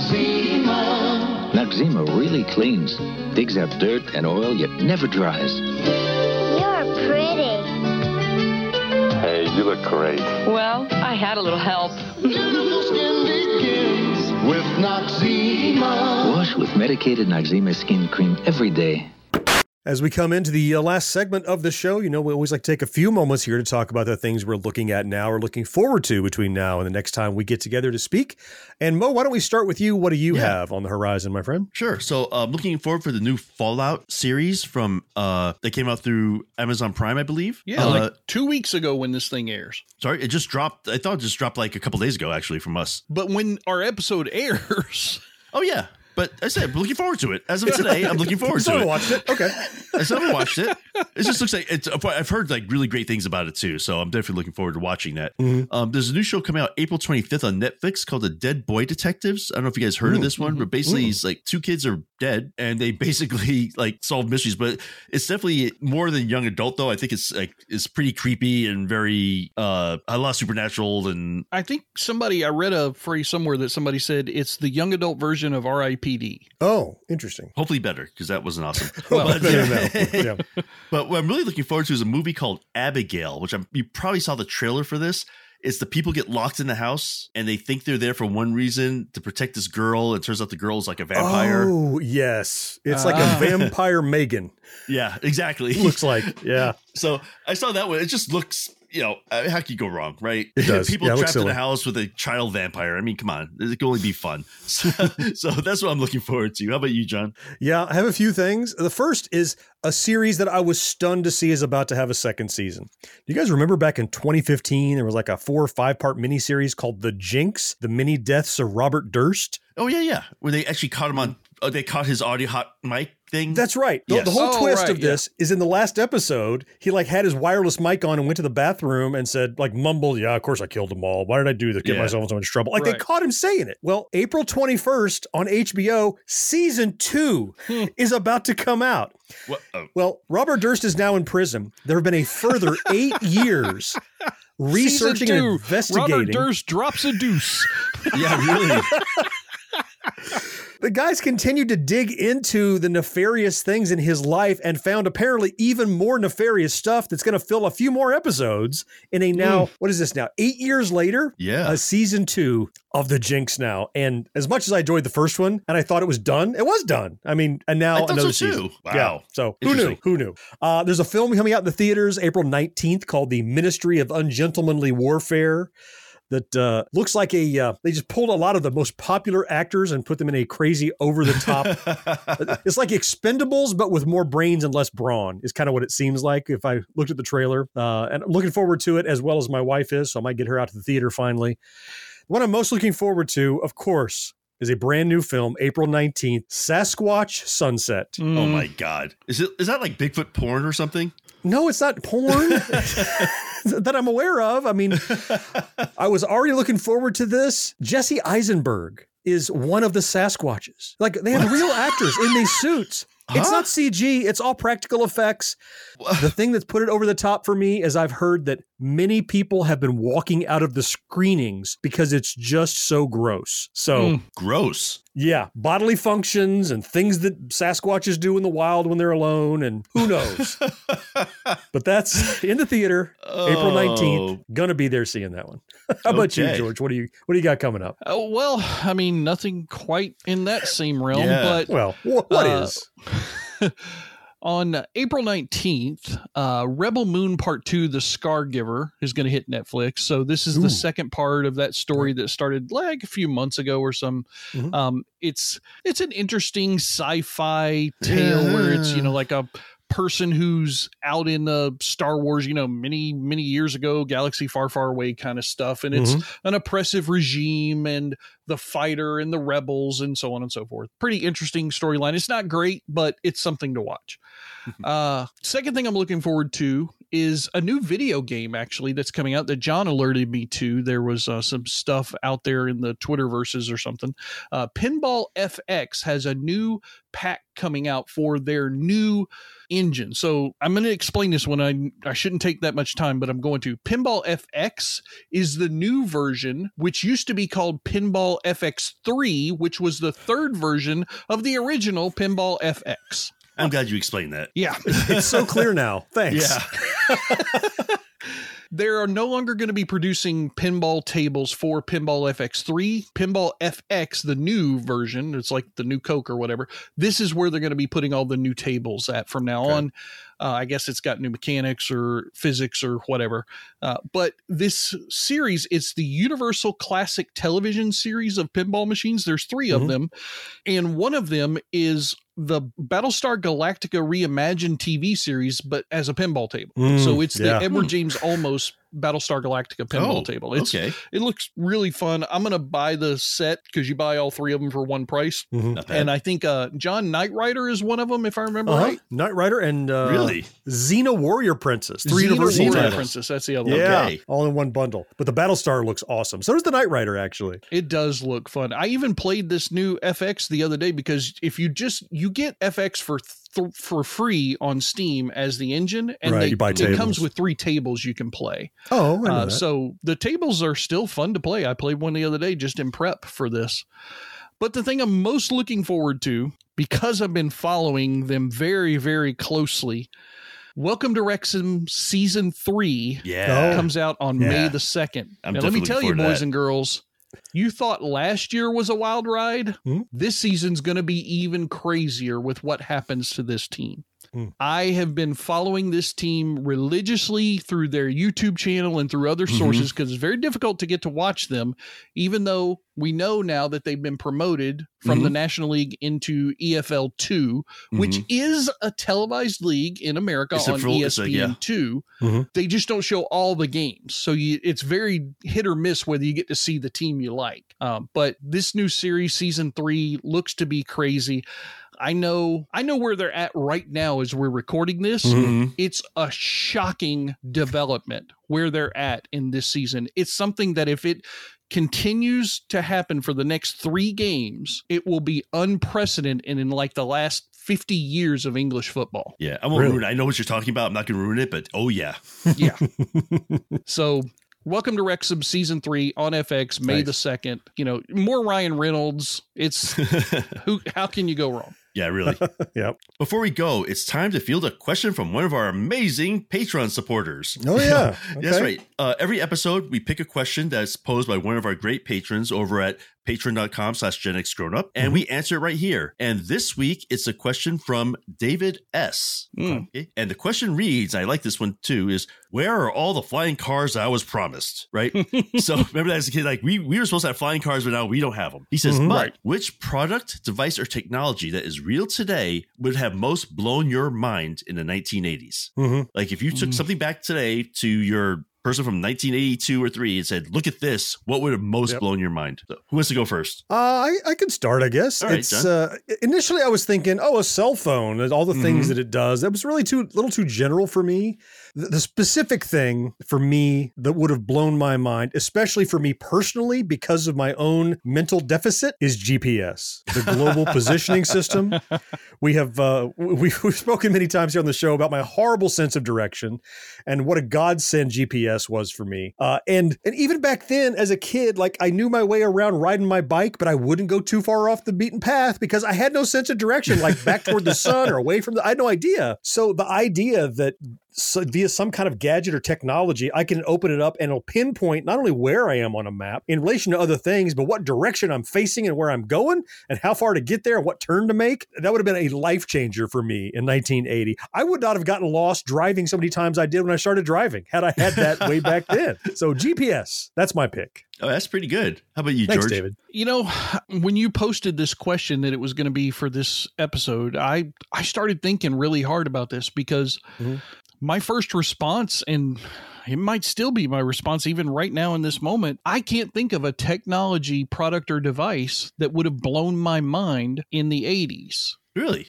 Noxzema. Noxzema really cleans. Digs out dirt and oil, yet never dries. You're pretty. Hey, you look great. Well, I had a little help. Beautiful skin begins with Noxzema. Wash with medicated Noxzema skin cream every day. As we come into the last segment of the show, we always like to take a few moments here to talk about the things we're looking at now or looking forward to between now and the next time we get together to speak. And Mo, why don't we start with you? What do you have on the horizon, my friend? Sure. So I'm looking forward for the new Fallout series from that came out through Amazon Prime, I believe. Yeah, like 2 weeks ago when this thing airs. Sorry, it just dropped. I thought it just dropped like a couple days ago, actually, from us. But when our episode airs... Oh, yeah. But I said, I'm looking forward to it. As of today, I'm looking forward to it. I watched it. Okay. I still haven't watched it. It just looks like I've heard like really great things about it too. So I'm definitely looking forward to watching that. Mm-hmm. There's a new show coming out April 25th on Netflix called The Dead Boy Detectives. I don't know if you guys heard of this one, but basically it's like two kids are dead and they basically like solve mysteries, but it's definitely more than young adult though. I think it's pretty creepy and very a lot of supernatural. And I think I read a phrase somewhere that somebody said it's the young adult version of R.I.P.D. Oh, interesting. Hopefully better, because that wasn't awesome. Well, yeah. But what I'm really looking forward to is a movie called Abigail, which you probably saw the trailer for this. It's the people get locked in the house and they think they're there for one reason, to protect this girl. It turns out the girl is like a vampire. Oh, yes. It's like a vampire Megan. Yeah, exactly. Looks like, yeah. So I saw that one. It just looks, how can you go wrong, right? It does. People yeah, trapped in a house with a child vampire. I mean, come on. It can only be fun. So that's what I'm looking forward to. How about you, John? Yeah, I have a few things. The first is a series that I was stunned to see is about to have a second season. Do you guys remember back in 2015, there was like a 4 or 5 part miniseries called The Jinx, The Mini Deaths of Robert Durst? Oh, yeah. Where they actually caught him on, they caught his audio hot mic thing. That's right. Yes. The whole twist of this is in the last episode, he like had his wireless mic on and went to the bathroom and said, like mumbled, yeah, of course I killed them all. Why did I do that? Get myself in so much trouble. Like they caught him saying it. Well, April 21st on HBO, season 2 is about to come out. What? Oh. Well, Robert Durst is now in prison. There have been a further 8 years researching and investigating. Robert Durst drops a deuce. Yeah, really. The guys continued to dig into the nefarious things in his life and found apparently even more nefarious stuff that's going to fill a few more episodes in a now, what is this now, 8 years later? Yeah. A season 2 of The Jinx now. And as much as I enjoyed the first one and I thought it was done, it was done. I mean, and now another season. Wow. Yeah. So who knew? There's a film coming out in the theaters April 19th called The Ministry of Ungentlemanly Warfare. That looks like they just pulled a lot of the most popular actors and put them in a crazy over-the-top. It's like Expendables, but with more brains and less brawn is kind of what it seems like if I looked at the trailer. And I'm looking forward to it as well as my wife is, so I might get her out to the theater finally. What I'm most looking forward to, of course, is a brand new film, April 19th, Sasquatch Sunset. Oh my God. Is that like Bigfoot porn or something? No, it's not porn that I'm aware of. I mean, I was already looking forward to this. Jesse Eisenberg is one of the Sasquatches. Like, they have real actors in these suits. It's not CG. It's all practical effects. The thing that's put it over the top for me is I've heard that many people have been walking out of the screenings because it's just so gross. So gross. Yeah, bodily functions and things that Sasquatches do in the wild when they're alone, and who knows. But that's in the theater, April 19th. Gonna be there seeing that one. How about you, George? What do you got coming up? Well, I mean, nothing quite in that same realm, but well, what is? On April 19th, Rebel Moon Part 2, The Scargiver, is going to hit Netflix. So this is the second part of that story that started like a few months ago or some. It's an interesting sci-fi tale where it's, like a person who's out in the Star Wars, many, many years ago, galaxy far, far away kind of stuff. And it's an oppressive regime and the fighter and the rebels and so on and so forth. Pretty interesting storyline. It's not great, but it's something to watch. Second thing I'm looking forward to is a new video game actually that's coming out that John alerted me to. There was some stuff out there in the Twitterverses or something. Pinball FX has a new pack coming out for their new engine. So I'm going to explain this one. I shouldn't take that much time, but I'm going to. Pinball FX is the new version, which used to be called Pinball FX3, which was the third version of the original Pinball FX. I'm glad you explained that. Yeah. It's so clear now. Thanks. Yeah. They're no longer going to be producing pinball tables for Pinball FX3. Pinball FX, the new version, it's like the new Coke or whatever. This is where they're going to be putting all the new tables at from now on. I guess it's got new mechanics or physics or whatever. But this series, it's the Universal Classic Television series of pinball machines. There's 3 of them. And one of them is the Battlestar Galactica Reimagined TV series, but as a pinball table. So it's the Edward James Olmos Battlestar Galactica pinball table. It looks really fun. I'm going to buy the set because you buy all 3 of them for one price. And I think John Knight Rider is one of them, if I remember right. Knight Rider and really Xena Warrior Princess. 3 Xena Universal Warrior titles. Princess. That's the other one. Yeah, all in one bundle. But the Battlestar looks awesome. So does the Knight Rider, actually. It does look fun. I even played this new FX the other day because if you get FX for free on Steam as the engine, and it comes with 3 tables you can play. Oh, I know that. So the tables are still fun to play. I played one the other day just in prep for this. But the thing I'm most looking forward to, because I've been following them very, very closely, Welcome to Wrexham Season 3 comes out on May the 2nd. Now, let me tell you, boys and girls, you thought last year was a wild ride? This season's going to be even crazier with what happens to this team. I have been following this team religiously through their YouTube channel and through other sources because it's very difficult to get to watch them, even though we know now that they've been promoted from the National League into EFL 2, which is a televised league in America on ESPN 2. They just don't show all the games. So it's very hit or miss whether you get to see the team you like. But this new series, Season 3, looks to be crazy. I know where they're at right now as we're recording this. It's a shocking development where they're at in this season. It's something that if it continues to happen for the next 3 games, it will be unprecedented in like the last 50 years of English football. Yeah, I won't ruin it. I know what you're talking about. I'm not going to ruin it, but yeah. So Welcome to Wrexham Season 3 on FX, May the 2nd. More Ryan Reynolds. It's how can you go wrong? Yeah, really. Yep. Before we go, it's time to field a question from one of our amazing Patreon supporters. Oh, yeah. Okay. That's right. Every episode, we pick a question that's posed by one of our great patrons over at patreon.com/GenXGrownUp, and we answer it right here. And this week, it's a question from David S. Okay? And the question reads, I like this one too, is where are all the flying cars I was promised? Right? So remember that as a kid, like we were supposed to have flying cars, but now we don't have them. He says, but which product, device, or technology that is real today would have most blown your mind in the 1980s? Like if you took something back today to your person from 1982 or 3 and said, look at this, what would have most blown your mind? So, who wants to go first? I can start, I guess. All right, it's initially I was thinking, a cell phone and all the things that it does. That was really a little too general for me. The specific thing for me that would have blown my mind, especially for me personally, because of my own mental deficit, is GPS, the global positioning system. We have we've spoken many times here on the show about my horrible sense of direction and what a godsend GPS was for me. And even back then, as a kid, like I knew my way around riding my bike, but I wouldn't go too far off the beaten path because I had no sense of direction, like back toward the sun or away from I had no idea. So the idea that via some kind of gadget or technology, I can open it up and it'll pinpoint not only where I am on a map in relation to other things, but what direction I'm facing and where I'm going and how far to get there and what turn to make. That would have been a life changer for me in 1980. I would not have gotten lost driving so many times I did when I started driving had I had that way back then. So GPS, that's my pick. Oh, that's pretty good. How about you, Thanks, George? David. You know, when you posted this question that it was going to be for this episode, I started thinking really hard about this because my first response, and it might still be my response even right now in this moment, I can't think of a technology product or device that would have blown my mind in the 80s. Really?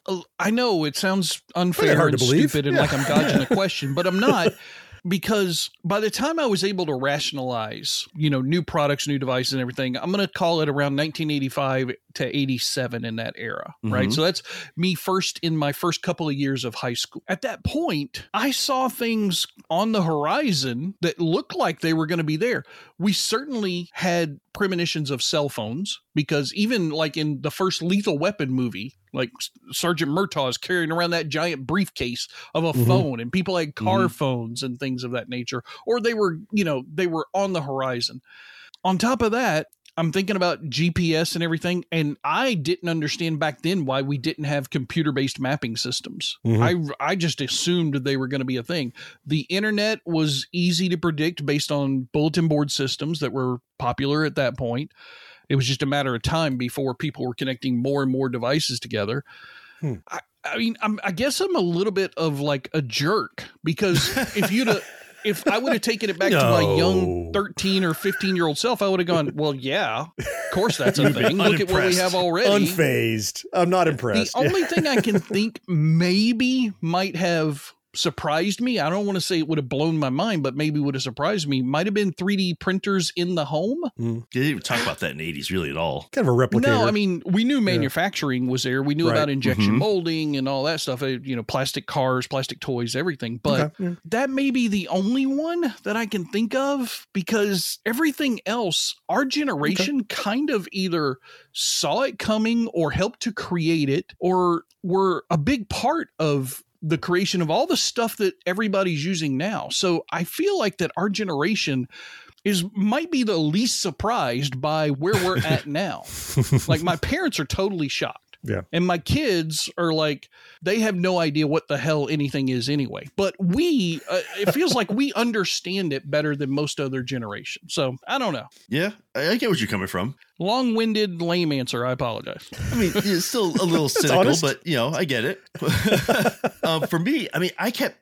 I know it sounds unfair and stupid and like I'm dodging a question, but I'm not. Because by the time I was able to rationalize, new products, new devices and everything, I'm going to call it around 1985 to 87 in that era, right? So that's me in my first couple of years of high school. At that point, I saw things on the horizon that looked like they were going to be there. We certainly had premonitions of cell phones because even like in the first Lethal Weapon movie, like Sergeant Murtaugh is carrying around that giant briefcase of a phone, and people had car phones and things of that nature, or they were on the horizon. On top of that, I'm thinking about GPS and everything, and I didn't understand back then why we didn't have computer-based mapping systems. I just assumed they were going to be a thing. The internet was easy to predict based on bulletin board systems that were popular at that point. It was just a matter of time before people were connecting more and more devices together. I mean, I guess I'm a little bit of like a jerk because if I would have taken it back to my young 13 or 15-year-old self, I would have gone, well, yeah, of course that's a thing. Look at what we have already. Unfazed. I'm not impressed. The only thing I can think maybe might have surprised me, I don't want to say it would have blown my mind, but maybe would have surprised me, might have been 3D printers in the home. They didn't even talk about that in the 80s really at all. Kind of a replicator. No, I mean, we knew manufacturing was there. We knew about injection molding and all that stuff, plastic cars, plastic toys, everything. But that may be the only one that I can think of because everything else, our generation kind of either saw it coming or helped to create it or were a big part of the creation of all the stuff that everybody's using now. So I feel like that our generation might be the least surprised by where we're at now. Like my parents are totally shocked. Yeah. And my kids are like, they have no idea what the hell anything is anyway. But it feels like we understand it better than most other generations. So I don't know. Yeah, I get what you're coming from. Long-winded, lame answer. I apologize. I mean, it's still a little cynical, but I get it. For me, I mean, I kept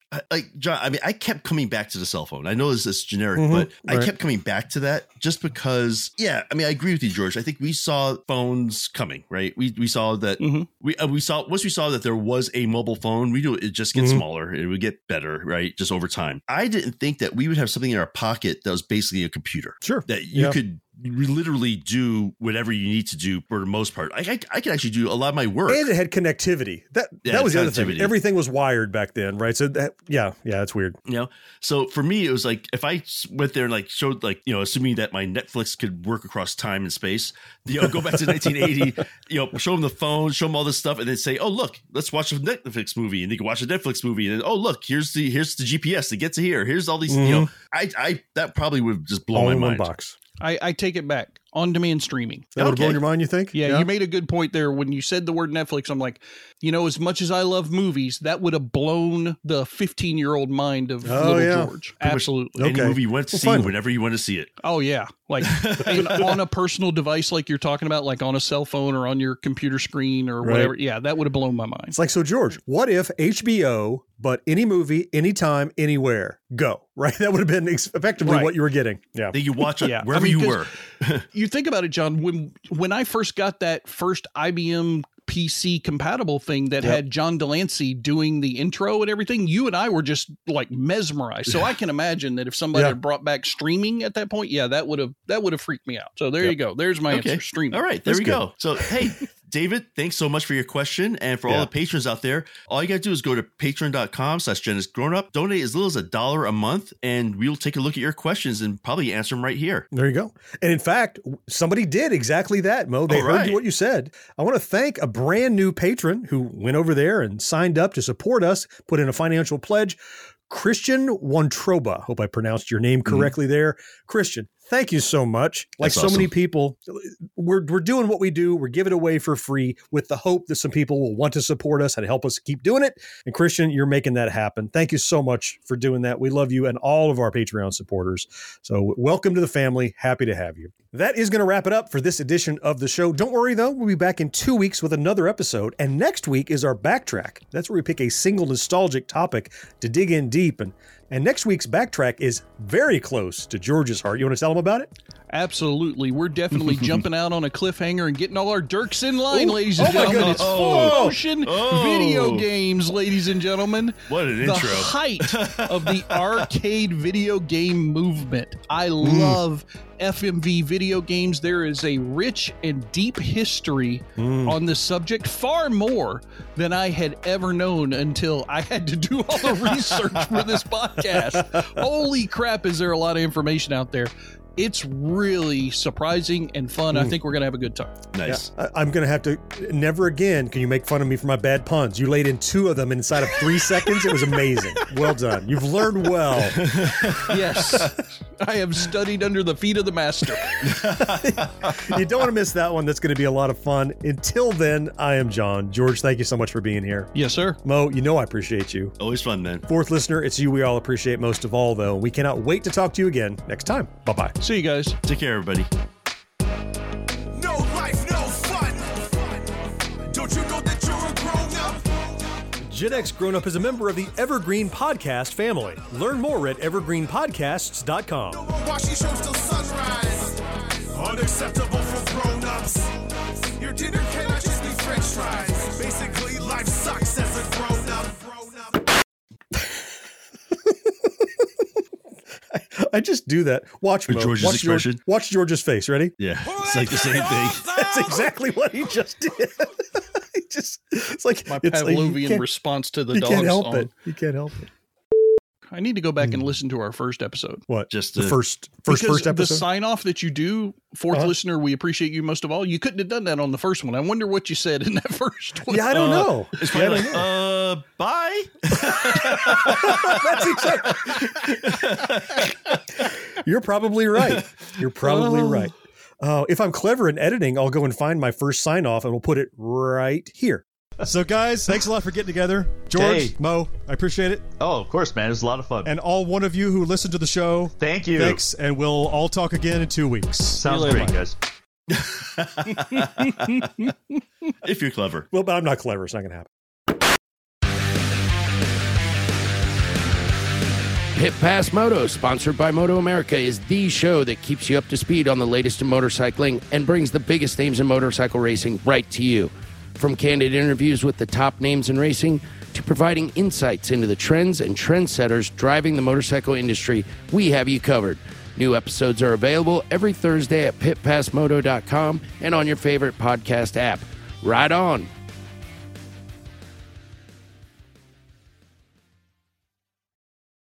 coming back to the cell phone. I know this is generic, but I kept coming back to that just because, I mean, I agree with you, George. I think we saw phones coming, right? We saw that once we saw that there was a mobile phone, we knew it just get smaller. It would get better, right? Just over time. I didn't think that we would have something in our pocket that was basically a computer. Sure. That you could literally do whatever you need to do for the most part. I can actually do a lot of my work. And it had connectivity. That was the other thing. Everything was wired back then, right? So that's weird. So for me, it was like if I went there and like showed like, assuming that my Netflix could work across time and space, go back to 1980, show them the phone, show them all this stuff, and then say, oh, look, let's watch a Netflix movie. And they can watch a Netflix movie. And then, oh, look, here's the GPS to get to here. Here's all these, I that probably would just blow my mind. All in one box. I take it back. On-demand streaming. That would have blown your mind, you think? Yeah, you made a good point there. When you said the word Netflix, I'm like, as much as I love movies, that would have blown the 15-year-old mind of little George. Absolutely. Any movie you want to see whenever you want to see it. Oh, yeah. Like on a personal device like you're talking about, like on a cell phone or on your computer screen or whatever. Yeah, that would have blown my mind. It's like, so George, what if HBO, but any movie, anytime, anywhere, go, right? That would have been effectively what you were getting. Yeah. Then you watch it wherever you were. You think about it, John, when I first got that first IBM PC compatible thing that had John Delancey doing the intro and everything, you and I were just like mesmerized. So I can imagine that if somebody had brought back streaming at that point, that would have freaked me out. So there you go. There's my answer. Streaming. All right, there we go. So, hey, David, thanks so much for your question. And for all the patrons out there, all you got to do is go to patreon.com/GenXGrownUp, donate as little as $1 a month, and we'll take a look at your questions and probably answer them right here. There you go. And in fact, somebody did exactly that, Mo. They heard what you said. I want to thank a brand new patron who went over there and signed up to support us, put in a financial pledge. Christian Wontroba. Hope I pronounced your name correctly there. Christian, thank you so much. Like so many people, we're doing what we do. We're giving it away for free with the hope that some people will want to support us and help us keep doing it. And Christian, you're making that happen. Thank you so much for doing that. We love you and all of our Patreon supporters. So welcome to the family. Happy to have you. That is going to wrap it up for this edition of the show. Don't worry, though. We'll be back in 2 weeks with another episode. And next week is our Backtrack. That's where we pick a single nostalgic topic to dig in deep. And next week's Backtrack is very close to George's heart. You want to tell him about it? Absolutely. We're definitely jumping out on a cliffhanger and getting all our dirks in line, ladies and gentlemen. It's full motion video games, ladies and gentlemen. What an intro. intro. The height of the arcade video game movement. I love FMV video games. There is a rich and deep history on the subject, far more than I had ever known until I had to do all the research for this podcast. Holy crap, is there a lot of information out there. It's really surprising and fun. I think we're going to have a good time. Nice. Yeah, I'm going to have to, never again can you make fun of me for my bad puns. You laid in 2 of them inside of 3 seconds. It was amazing. Well done. You've learned well. Yes. I have studied under the feet of the master. You don't want to miss that one. That's going to be a lot of fun. Until then, I am John. George, thank you so much for being here. Yes, sir. Mo, you know I appreciate you. Always fun, man. Fourth listener, it's you we all appreciate most of all, though. We cannot wait to talk to you again next time. Bye-bye. See you guys. Take care, everybody. No life, no fun. Don't you know that you're a grown up? Gen X Grown Up is a member of the Evergreen Podcast family. Learn more at evergreenpodcasts.com. No more watching shows till sunrise. Unacceptable for grown ups. Your dinner cannot just be French fries. Basically, life sucks as a grown up. I just do that. Watch Mo. George's expression. Watch George's face. Ready? Yeah, it's like the same thing. That's exactly what he just did. It's like my Pavlovian response to the dog song. You can't help it. You can't help it. I need to go back and listen to our first episode. What? Just the first episode? The sign off that you do, fourth listener, we appreciate you most of all. You couldn't have done that on the first one. I wonder what you said in that first one. Yeah, I don't know. It's probably bye. That's exactly. You're probably right. You're probably right. If I'm clever in editing, I'll go and find my first sign off and we'll put it right here. So, guys, thanks a lot for getting together. George, Mo, I appreciate it. Oh, of course, man. It was a lot of fun. And all one of you who listened to the show. Thank you. Thanks, and we'll all talk again in 2 weeks. Sounds great, guys. If you're clever. Well, but I'm not clever. It's not going to happen. Pit Pass Moto, sponsored by Moto America, is the show that keeps you up to speed on the latest in motorcycling and brings the biggest names in motorcycle racing right to you. From candid interviews with the top names in racing to providing insights into the trends and trendsetters driving the motorcycle industry, we have you covered. New episodes are available every Thursday at pitpassmoto.com and on your favorite podcast app. Ride on!